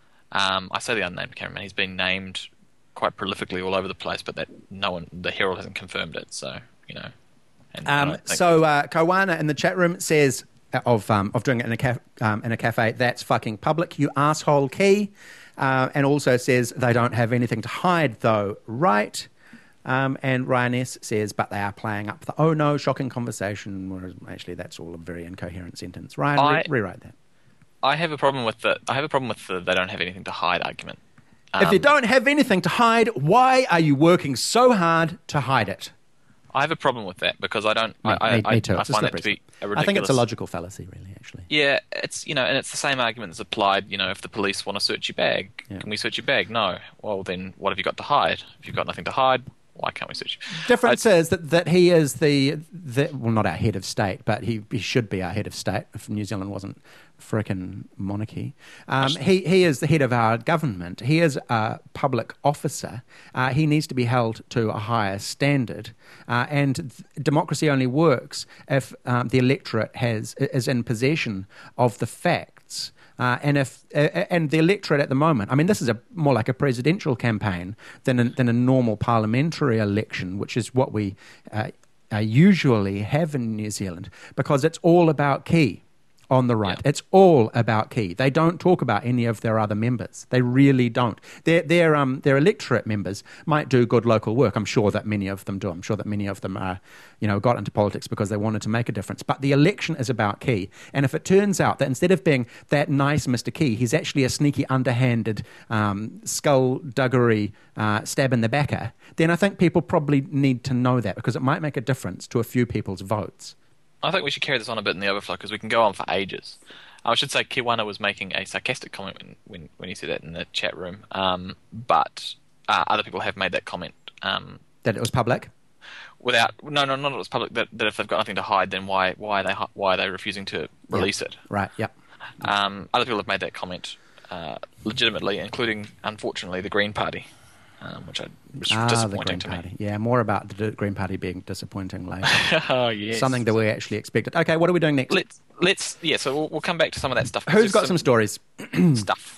Um, I say the unnamed cameraman. He's been named quite prolifically all over the place, but that no one, the Herald hasn't confirmed it. So you know. And I Um, don't think- so uh, Kowana in the chat room says uh, of um, of doing it in a caf- um, in a cafe. That's fucking public, you asshole. Key, uh, and also says they don't have anything to hide though, right? Um, and Ryan S says, but they are playing up the oh no shocking conversation. Whereas actually, that's all a very incoherent sentence. Ryan, re- I- rewrite that. I have a problem with the. I have a problem with the. They don't have anything to hide argument. If you Um, don't have anything to hide, why are you working so hard to hide it? I have a problem with that because I don't. Me, I, I, me, me too. I, I It's a find that to slippery be a slope. ridiculous. I think it's a logical fallacy, really. Actually, Yeah, it's you know, and it's the same argument that's applied. You know, if the police want to search your bag, Yeah. can we search your bag? No. Well, then what have you got to hide? If you've got nothing to hide, why can't we search you? difference I- is that, that he is the, the well, not our head of state, but he, he should be our head of state if New Zealand wasn't frickin' monarchy. Um, he he is the head of our government. He is a public officer. Uh, he needs to be held to a higher standard. Uh, and th- democracy only works if um, the electorate has is in possession of the facts. Uh, and if uh, and the electorate at the moment, I mean, this is a more like a presidential campaign than a, than a normal parliamentary election, which is what we uh, uh, usually have in New Zealand, because it's all about key on the right. Yeah. It's all about key. They don't talk about any of their other members. They really don't. Their their um their electorate members might do good local work. I'm sure that many of them do. I'm sure that many of them are, you know, got into politics because they wanted to make a difference. But the election is about key. And if it turns out that instead of being that nice Mister Key, he's actually a sneaky, underhanded, um, skullduggery uh, stab in the backer, then I think people probably need to know that, because it might make a difference to a few people's votes. I think we should carry this on a bit in the overflow because we can go on for ages. I should say Kiwana was making a sarcastic comment when, when, when he said that in the chat room, um, but uh, other people have made that comment um, That it was public. without. No, no, not that it was public. That, that if they've got nothing to hide, then why why are they hi- why are they refusing to release it? Right, yep. Um, other people have made that comment uh, legitimately, including unfortunately the Green Party, um, which I, was Ah, the disappointing Green to Party. me. Yeah, more about the d- Green Party being disappointing later. Oh yes, Something that we actually expected. Okay, what are we doing next? Let's let's yeah. So we'll, we'll come back to some of that stuff. Who's got Just some stories? stuff?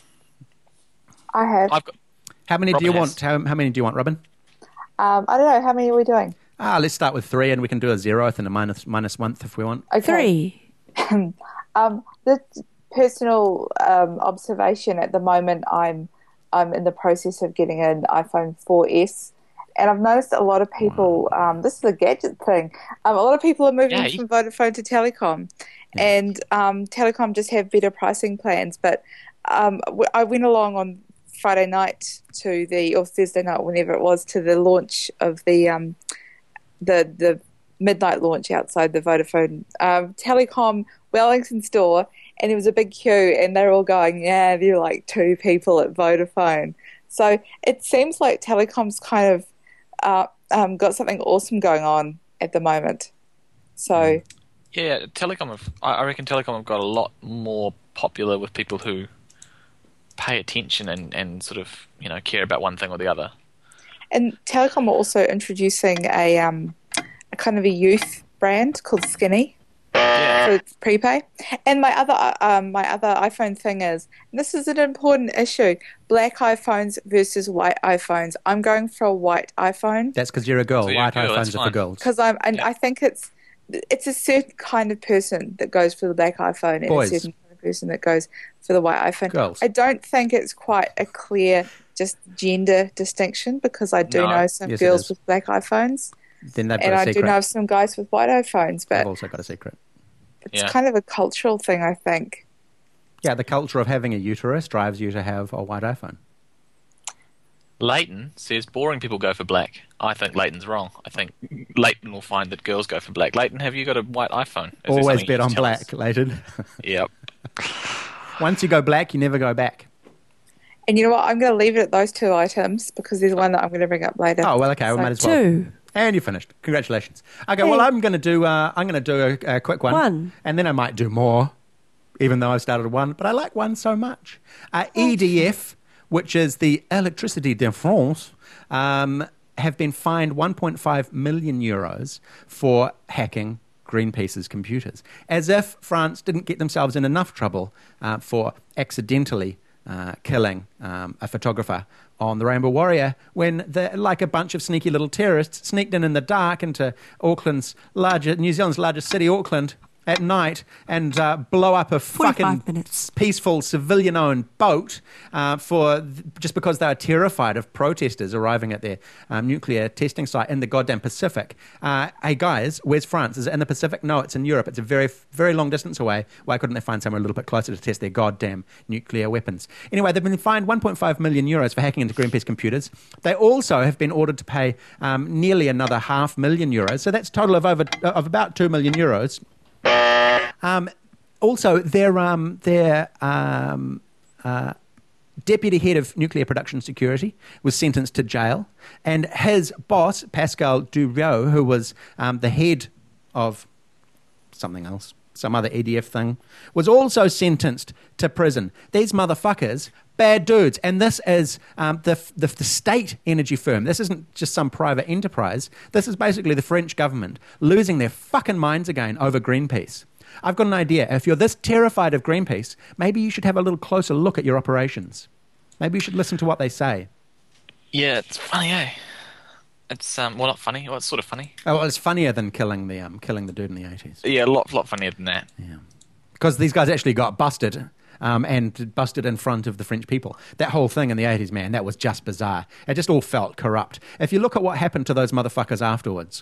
I have. I've got. How many do you Robin want? has. How, how many do you want, Robin? Um, I don't know. How many are we doing? Ah, let's start with three, and we can do a zeroth and a minus minus one if we want. Okay. Three. Um, the personal um, observation at the moment, I'm I'm in the process of getting an iPhone four S, and I've noticed a lot of people. Um, this is a gadget thing. Um, a lot of people are moving Yay. from Vodafone to Telecom, and um, Telecom just have better pricing plans. But um, w- I went along on Friday night to the or Thursday night, whenever it was, to the launch of the um, the the midnight launch outside the Vodafone um, Telecom Wellington store, and there was a big queue, and they're all going, yeah, there are like two people at Vodafone. So it seems like Telecom's kind of uh, um, got something awesome going on at the moment. So Yeah, Telecom have. I I reckon Telecom have got a lot more popular with people who pay attention and, and sort of you know care about one thing or the other. and Telecom are also introducing a um, a kind of a youth brand called Skinny. Yeah. For prepay. And my other um, my other iPhone thing is, and this is an important issue, black iPhones versus white iPhones. I'm going for a white iPhone That's because you're a girl. So you're a White girl, iPhones that's are for fine. girls. because I'm and Yeah. I think it's it's a certain kind of person that goes for the black iPhone and Boys. a certain kind of person that goes for the white iPhone. Girls. I don't think it's quite a clear just gender distinction, because I do No. know some Yes, it girls is. with black iPhones Then they've and got a I do secret. know some guys with white iPhones, They've but also got a secret. it's Yeah. kind of a cultural thing, I think. Yeah, the culture of having a uterus drives you to have a white iPhone. Leighton says boring people go for black. I think Leighton's wrong. I think Leighton will find that girls go for black. Leighton, have you got a white iPhone? Is there Always something you bet can on tell black, us? Leighton. Yep. Once you go black, you never go back. And you know what? I'm going to leave it at those two items because there's one that I'm going to bring up later. Oh well, okay, we So- might as well. Two. And you're finished. Congratulations. Okay, well, Hey. I'm going to do. Uh, I'm going to do a, a quick one, One. and then I might do more, even though I started one. But I like one so much. Uh, E D F, which is the Electricité de France, um, have been fined one point five million euros for hacking Greenpeace's computers, as if France didn't get themselves in enough trouble uh, for accidentally uh, killing um, a photographer on the Rainbow Warrior when, the, like a bunch of sneaky little terrorists, sneaked in in the dark into Auckland's largest, New Zealand's largest city, Auckland, at night and uh, blow up a fucking minutes. peaceful civilian-owned boat uh, for th- just because they are terrified of protesters arriving at their um, nuclear testing site in the goddamn Pacific. Uh, hey guys, where's France? Is it in the Pacific? No, it's in Europe. It's a very, very long distance away. Why couldn't they find somewhere a little bit closer to test their goddamn nuclear weapons? Anyway, they've been fined one point five million euros for hacking into Greenpeace computers. They also have been ordered to pay um, nearly another half million euros. So that's a total of over of about two million euros. Um, also, their um, their um, uh, deputy head of nuclear production security was sentenced to jail, and his boss, Pascal Durieux, who was um, the head of something else, some other E D F thing, was also sentenced to prison. These motherfuckers, bad dudes. And this is um, the, the the state energy firm. This isn't just some private enterprise. This is basically the French government losing their fucking minds again over Greenpeace. I've got an idea. If you're this terrified of Greenpeace, maybe you should have a little closer look at your operations. Maybe you should listen to what they say. Yeah, it's funny, eh? It's um, well, not funny. Well, it's sort of funny. Oh, well, it's funnier than killing the um, killing the dude in the eighties. Yeah, a lot, lot funnier than that. Yeah, because these guys actually got busted. Um, and busted in front of the French people. That whole thing in the eighties, man, that was just bizarre. It just all felt corrupt. If you look at what happened to those motherfuckers afterwards,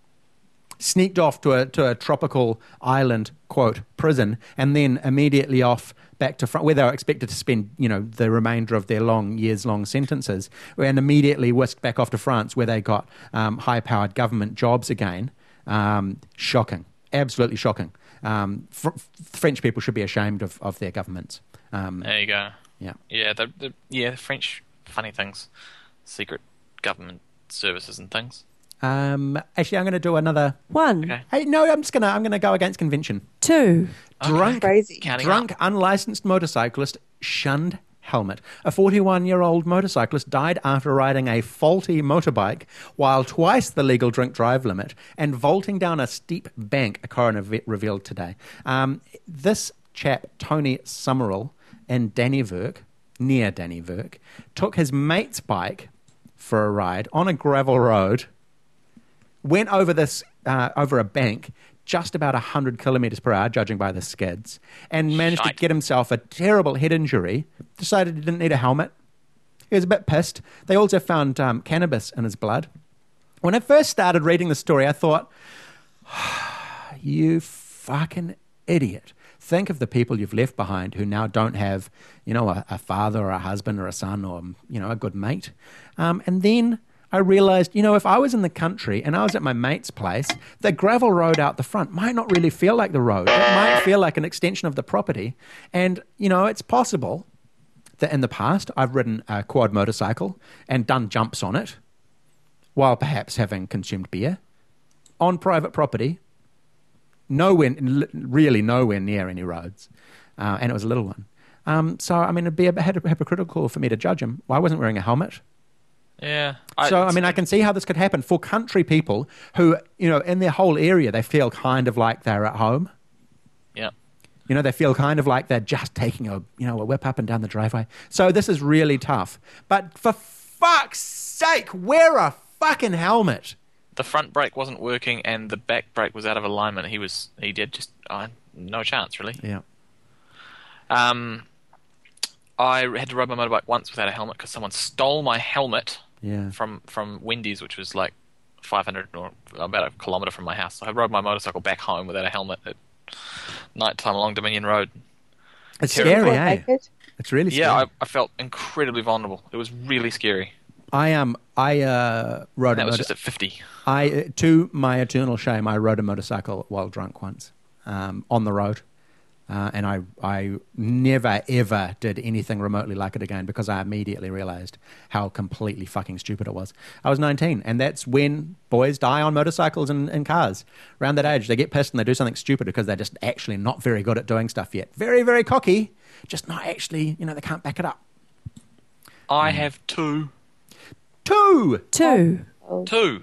sneaked off to a to a tropical island, quote, prison, and then immediately off back to front, where they were expected to spend, you know, the remainder of their long, years-long sentences, and immediately whisked back off to France, where they got um, high-powered government jobs again. Um, shocking. Absolutely shocking. Um, fr- French people should be ashamed of, of their governments. Um, There you go. yeah. Yeah, the, the yeah the French funny things, secret government services and things. Um, actually, I'm going to do another. One, Okay. Hey, no, I'm just going to. I'm going to go against convention. two, Drunk, Crazy. Counting drunk, up. unlicensed motorcyclist shunned helmet. A forty-one-year-old motorcyclist died after riding a faulty motorbike while twice the legal drink drive limit and vaulting down a steep bank, a coroner ve- revealed today. Um, this chap, Tony Summerall, in Dannyverk, near Dannyverk, took his mate's bike for a ride on a gravel road, went over this uh, over a bank just about one hundred kilometres per hour, judging by the skids, and managed Shite. to get himself a terrible head injury, decided he didn't need a helmet. He was a bit pissed. They also found um, cannabis in his blood. When I first started reading the story, I thought, you fucking idiot. Think of the people you've left behind who now don't have, you know, a, a father or a husband or a son or, you know, a good mate. Um, and then I realised, you know, if I was in the country and I was at my mate's place, the gravel road out the front might not really feel like the road. It might feel like an extension of the property. And, you know, it's possible that in the past I've ridden a quad motorcycle and done jumps on it while perhaps having consumed beer on private property, nowhere, really nowhere near any roads. Uh, and it was a little one. Um, so, I mean, it'd be a bit hypocritical for me to judge him. Well, I wasn't wearing a helmet. Yeah. So, I mean, I can see how this could happen for country people who, you know, in their whole area, they feel kind of like they're at home. Yeah. You know, they feel kind of like they're just taking a, you know, a whip up and down the driveway. So this is really tough. But for fuck's sake, wear a fucking helmet. The front brake wasn't working and the back brake was out of alignment. He was, he did just, uh, no chance, really. Yeah. Um, I had to ride my motorbike once without a helmet because someone stole my helmet. Yeah. From from Wendy's, which was like five hundred or about a kilometre from my house. So I rode my motorcycle back home without a helmet at night time along Dominion Road. It's Terrible. scary, eh? Naked? It's really scary. Yeah, I, I felt incredibly vulnerable. It was really scary. I um I uh rode And a that was motor- just at fifty. I uh, to my eternal shame, I rode a motorcycle while drunk once, um, on the road. Uh, and I, I never, ever did anything remotely like it again because I immediately realised how completely fucking stupid it was. I was nineteen, and that's when boys die on motorcycles and, and cars. Around that age, they get pissed and they do something stupid because they're just actually not very good at doing stuff yet. Very, very cocky, just not actually, you know, they can't back it up. I have two. Two! two, Oh. Two.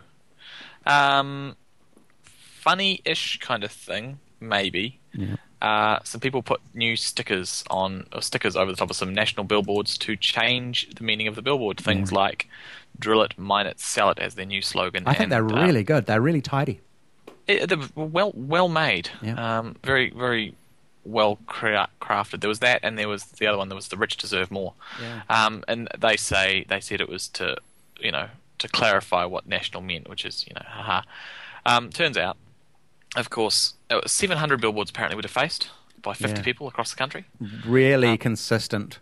Um, funny-ish kind of thing, maybe. Yeah. Uh, some people put new stickers on, or stickers over the top of some national billboards to change the meaning of the billboard. Things Yeah. like "Drill it, mine it, sell it" as their new slogan. I think and, they're uh, really good. They're really tidy. it, they're well, well made. Yeah. Um, very, very well cra- crafted. There was that, and there was the other one. There was "The rich deserve more." Yeah. Um, and they say they said it was to, you know, to clarify what national meant, which is, you know, haha. Um, turns out, of course, it was seven hundred billboards apparently were defaced by fifty Yeah. people across the country. Really Um, consistent.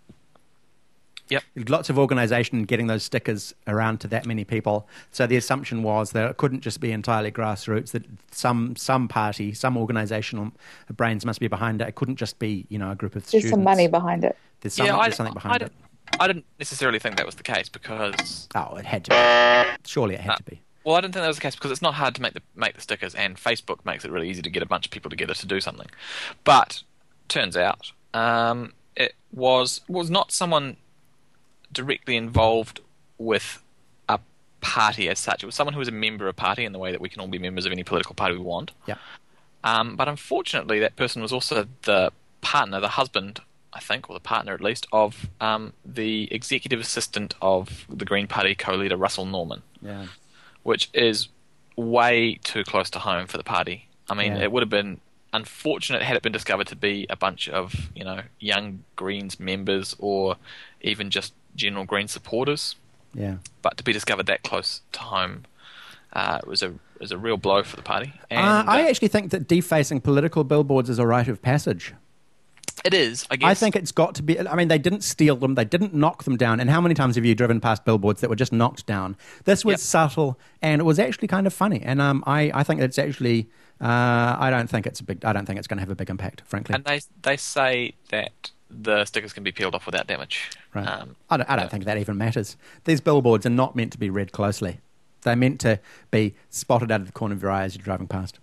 Yep. Lots of organisation in getting those stickers around to that many people. So the assumption was that it couldn't just be entirely grassroots, that some some party, some organisational brains must be behind it. It couldn't just be, you know, a group of There's students. some money behind it. There's, some, yeah, I, there's something I, behind I it. didn't, I didn't necessarily think that was the case because, Oh, it had to be. Surely it had Uh, to be. well, I didn't think that was the case because it's not hard to make the make the stickers, and Facebook makes it really easy to get a bunch of people together to do something. But turns out um, it was was not someone directly involved with a party as such. It was someone who was a member of a party in the way that we can all be members of any political party we want. Yeah. Um, but unfortunately, that person was also the partner, the husband, I think, or the partner at least, of um, the executive assistant of the Green Party co-leader Russell Norman, Yeah. which is way too close to home for the party. I mean, Yeah. it would have been unfortunate had it been discovered to be a bunch of, you know, young Greens members or even just general Green supporters. Yeah. But to be discovered that close to home uh, was a was a real blow for the party. And, uh, I uh, actually think that defacing political billboards is a rite of passage. it is, I guess. I think it's got to be. I mean, they didn't steal them. They didn't knock them down. And how many times have you driven past billboards that were just knocked down? This was Yep. subtle, and it was actually kind of funny. And um, I, I think it's actually. Uh, I don't think it's a big. I don't think it's going to have a big impact, frankly. And they they say that the stickers can be peeled off without damage. Right. Um, I don't, I don't yeah. think that even matters. These billboards are not meant to be read closely. They're meant to be spotted out of the corner of your eye as you're driving past.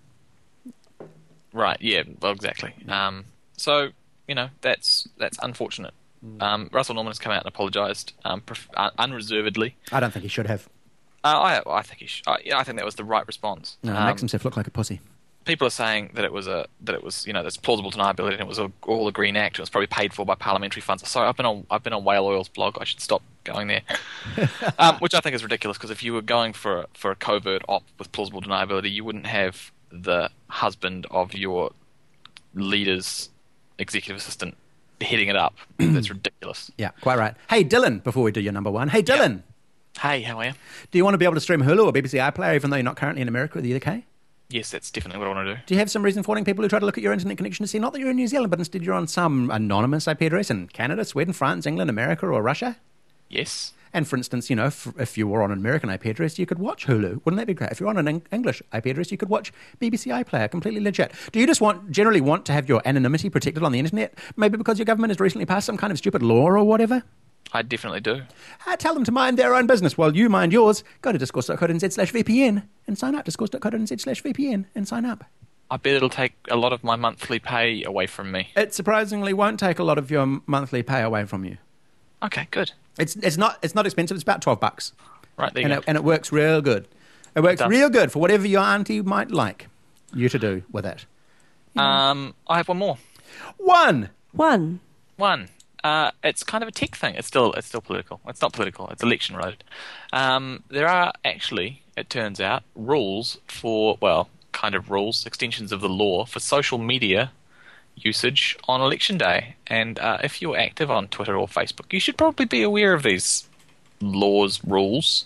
Right. Yeah. Well, exactly. Um, so you know that's that's unfortunate. Mm. Um, Russell Norman has come out and apologised um, prof- uh, unreservedly. I don't think he should have. Uh, I I think he sh- I, yeah, I think that was the right response. No, it Um, makes himself look like a pussy. people are saying that it was a that it was you know there's plausible deniability and it was a, all a Green Act. It was probably paid for by parliamentary funds. Sorry, I've been on I've been on Whale Oil's blog. I should stop going there, um, which I think is ridiculous because if you were going for for a covert op with plausible deniability, you wouldn't have the husband of your leader's executive assistant heading it up. That's ridiculous. Yeah, quite right. Hey, Dylan, before we do your number one. Hey, Dylan, Hey, how are you? do do you want to be able to stream Hulu or B B C iPlayer even though you're not currently in America or the U K? Yes, that's definitely what I want to do. Do you have some reason for wanting people who try to look at your internet connection to see not that you're in New Zealand, but instead you're on some anonymous I P address in Canada, Sweden, France, England, America, or Russia? Yes. And for instance, you know, if, if you were on an American I P address, you could watch Hulu. Wouldn't that be great? If you're on an Eng- English I P address, you could watch B B C iPlayer, completely legit. Do you just want, generally want to have your anonymity protected on the internet? Maybe because your government has recently passed some kind of stupid law or whatever? I definitely do. Uh, tell them to mind their own business while you mind yours. Go to discourse.co.nz slash VPN and sign up. Discourse.co.nz slash VPN and sign up. I bet it'll take a lot of my monthly pay away from me. It surprisingly won't take a lot of your monthly pay away from you. Okay, good. It's it's not it's not expensive. It's about twelve bucks, Right, there you and go. it, and it works real good. It works does. real good for whatever your auntie might like you to do with it. Um, I have one more. One. One. One. Uh, it's kind of a tech thing. It's still it's still political. It's not political. It's election related. Um, there are actually, it turns out, rules for well, kind of rules, extensions of the law for social media usage on election day. And uh, if you're active on Twitter or Facebook, you should probably be aware of these laws, rules,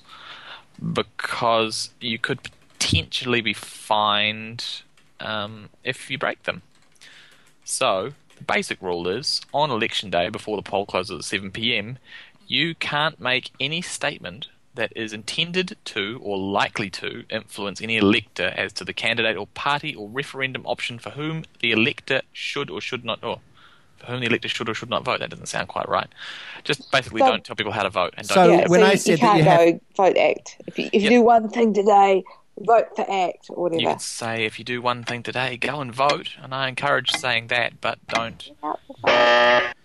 because you could potentially be fined um, if you break them. So, the basic rule is, on election day, before the poll closes at seven p.m, you can't make any statement that is intended to or likely to influence any elector as to the candidate or party or referendum option for whom the elector should or should not, or for whom the elector should or should not vote. That doesn't sound quite right. Just basically So- don't tell people how to vote. And don't So- Yeah, when so I you, said you that can't you go vote ACT. If you, if you Yep. do one thing today, vote for ACT or you whatever. could say, if you do one thing today, go and vote. And I encourage saying that, but don't.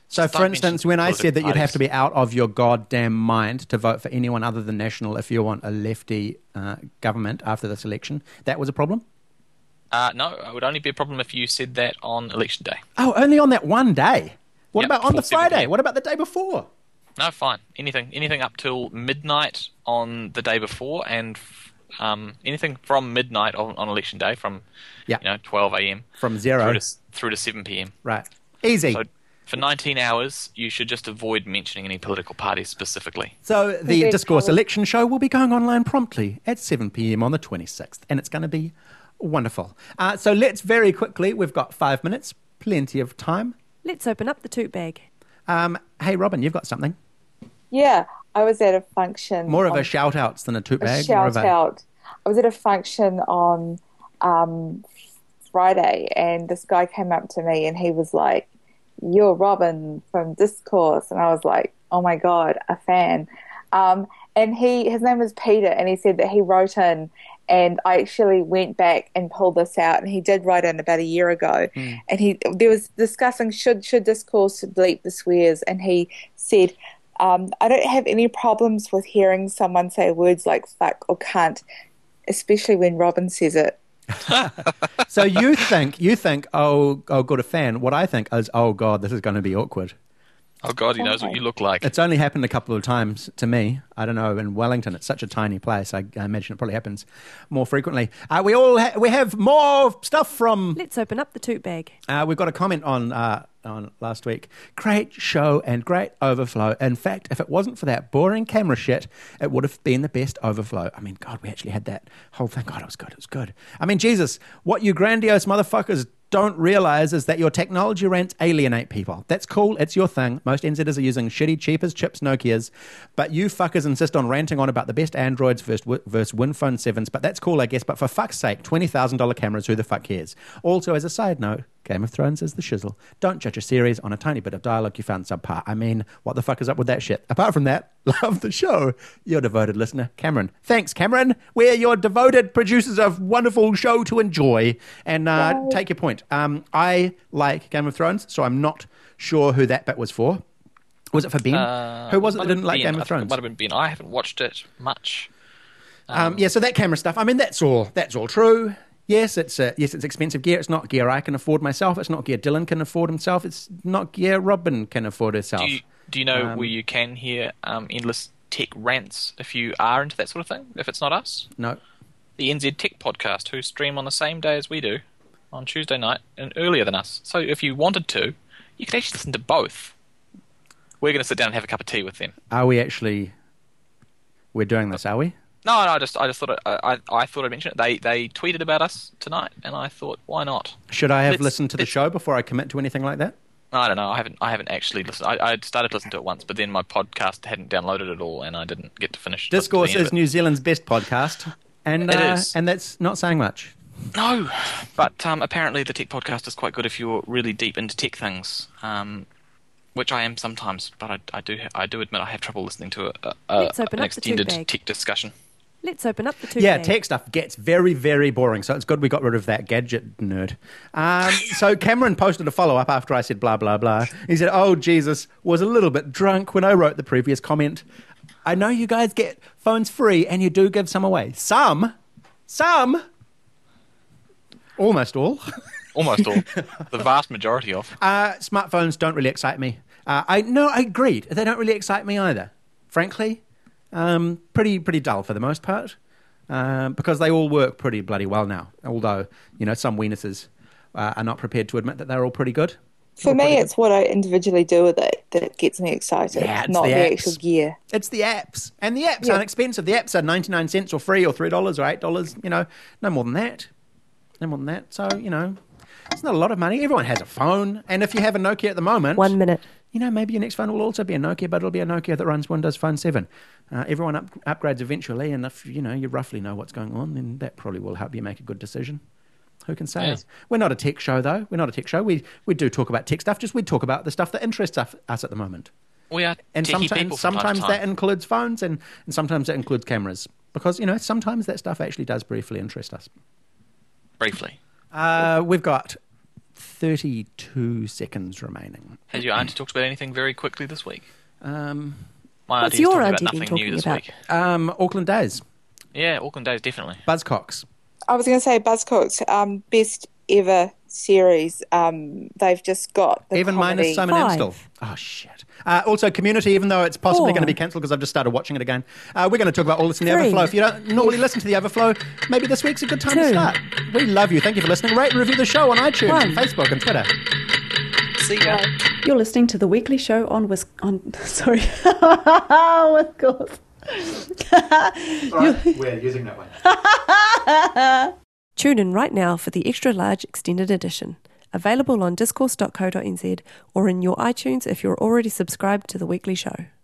So, Just for don't instance, mention when I political said that you'd have parties. to be out of your goddamn mind to vote for anyone other than National if you want a lefty uh, government after this election, that was a problem? Uh, no, it would only be a problem if you said that on election day. Oh, only on that one day? What Yep, about on the before seven Friday? p m. What about the day before? No, fine. Anything, anything up till midnight on the day before, and um, anything from midnight on, on election day, from Yeah. you know twelve a m From zero. through to through to seven p m. Right. Easy. So for nineteen hours, you should just avoid mentioning any political parties specifically. So the Indeed, Discourse Colin. election show will be going online promptly at seven p m on the twenty-sixth, and it's going to be wonderful. Uh, so let's very quickly, we've got five minutes, plenty of time. Let's open up the tote bag. Um, hey, Robin, you've got something. Yeah, I was at a function. More of on a shout-outs than a toot a bag. More shout of a, out. I was at a function on um, Friday, and this guy came up to me and he was like, "You're Robin from Discourse," and I was like, "Oh my god, a fan." Um, and he, his name was Peter, and he said that he wrote in, and I actually went back and pulled this out, and he did write in about a year ago, Mm. and he there was discussing should should Discourse bleep the swears, and he said, um, "I don't have any problems with hearing someone say words like fuck or cunt, especially when Robin says it." So you think, you think, oh, oh, good, a fan. What I think is, oh, God, this is going to be awkward. Oh God, he knows what you look like. It's only happened a couple of times to me. I don't know, in Wellington, it's such a tiny place. I, I imagine it probably happens more frequently. Uh, we all ha- we have more stuff from... Let's open up the tote bag. Uh, we've got a comment on uh, on last week. Great show and great overflow. In fact, if it wasn't for that boring camera shit, it would have been the best overflow. I mean, God, we actually had that whole thing. God, it was good. It was good. I mean, Jesus, what you grandiose motherfuckers don't realize is that your technology rants alienate people. That's cool. It's your thing. Most N Zers are using shitty, cheap as chips Nokias, but you fuckers insist on ranting on about the best Androids versus, versus WinPhone sevens, but that's cool, I guess. But for fuck's sake, twenty thousand dollars cameras, who the fuck cares? Also, as a side note, Game of Thrones is the shizzle. Don't judge a series on a tiny bit of dialogue you found subpar. I mean, what the fuck is up with that shit? Apart from that, love the show. Your devoted listener, Cameron. Thanks, Cameron. We're your devoted producers of wonderful show to enjoy. And uh, Yay. take your point. Um, I like Game of Thrones, so I'm not sure who that bit was for. Was it for Ben? Uh, who was it that might have didn't been like Ben. Game I of think It Thrones? might have been Ben. I haven't watched it much. Um, yeah, so that camera stuff. I mean, that's all. That's all true. Yes, it's uh, yes, it's expensive gear. It's not gear I can afford myself. It's not gear Dylan can afford himself. It's not gear Robin can afford herself. Do you, do you know Um, where you can hear um, endless tech rants if you are into that sort of thing? If it's not us, No. the N Z Tech Podcast, who stream on the same day as we do, on Tuesday night and earlier than us. So if you wanted to, you could actually listen to both. We're going to sit down and have a cup of tea with them. Are we actually? We're doing this, are we? No, no, I just, I just thought, it, I, I I thought I'd mention it. They, they tweeted about us tonight, and I thought, why not? Should I have Let's- listened to the let's- show before I commit to anything like that? I don't know. I haven't, I haven't actually listened. I, I started to listen to it once, but then my podcast hadn't downloaded at all, and I didn't get to finish. Discourse listening to is the end New Zealand's best podcast, and It uh, is. and that's not saying much. of it. No, but um, apparently the Tech Podcast is quite good if you're really deep into tech things, um, which I am sometimes. But I, I do, I do admit I have trouble listening to a, a, Let's open an up the tote extended bag. tech discussion. Let's open up the tote Yeah, bag. tech stuff gets very, very boring. So it's good we got rid of that gadget nerd. Um, so Cameron posted a follow-up after I said blah, blah, blah. He said, oh, Jesus, was a little bit drunk when I wrote the previous comment. I know you guys get phones free and you do give some away. Some. Some. Almost all. Almost all, the vast majority of. Uh, smartphones don't really excite me. Uh, I No, I agreed. They don't really excite me either, frankly. Um, pretty pretty dull for the most part, um, because they all work pretty bloody well now. Although, you know, some weenuses uh, are not prepared to admit that they're all pretty good. For All me, pretty good. it's what I individually do with it that gets me excited, Yeah, it's not the the, apps. actual gear. It's the apps. And the apps Yeah. aren't expensive. The apps are ninety-nine cents or free or three dollars or eight dollars, you know, no more than that. No more than that. So, you know, it's not a lot of money. Everyone has a phone. And if you have a Nokia at the moment... One minute. You know, maybe your next phone will also be a Nokia, but it'll be a Nokia that runs Windows Phone seven. Uh, everyone up, upgrades eventually, and if, you know, you roughly know what's going on, then that probably will help you make a good decision. Who can say? Yeah. We're not a tech show, though. We're not a tech show. We we do talk about tech stuff, just we talk about the stuff that interests us, us at the moment. We are And techie sometimes people from time to sometimes time. that includes phones, and, and sometimes that includes cameras. Because, you know, sometimes that stuff actually does briefly interest us. Briefly. Uh, we've got thirty-two seconds remaining. Has your auntie talked about anything very quickly this week? Um, My What's auntie's your talking auntie about been nothing new talking this about? week. um, Auckland Days. Yeah, Auckland Days, definitely. Buzzcocks. I was going to say Buzzcocks, um, best ever series. Um, they've just got the Even comedy. minus Simon Five. Amstel. Oh, shit. Uh, also, Community, even though it's possibly Four. going to be cancelled because I've just started watching it again. Uh, we're going to talk about all this in the Three. Overflow. If you don't normally listen to the Overflow, maybe this week's a good time to Two. start. We love you. Thank you for listening. Rate and review the show on iTunes One. and Facebook and Twitter. See ya. You're listening to The Weekly Show on Wis- on sorry, Wisconsin. We're using that one. Tune in right now for the extra large extended edition. Available on discourse dot co dot n z or in your iTunes if you're already subscribed to The Weekly Show.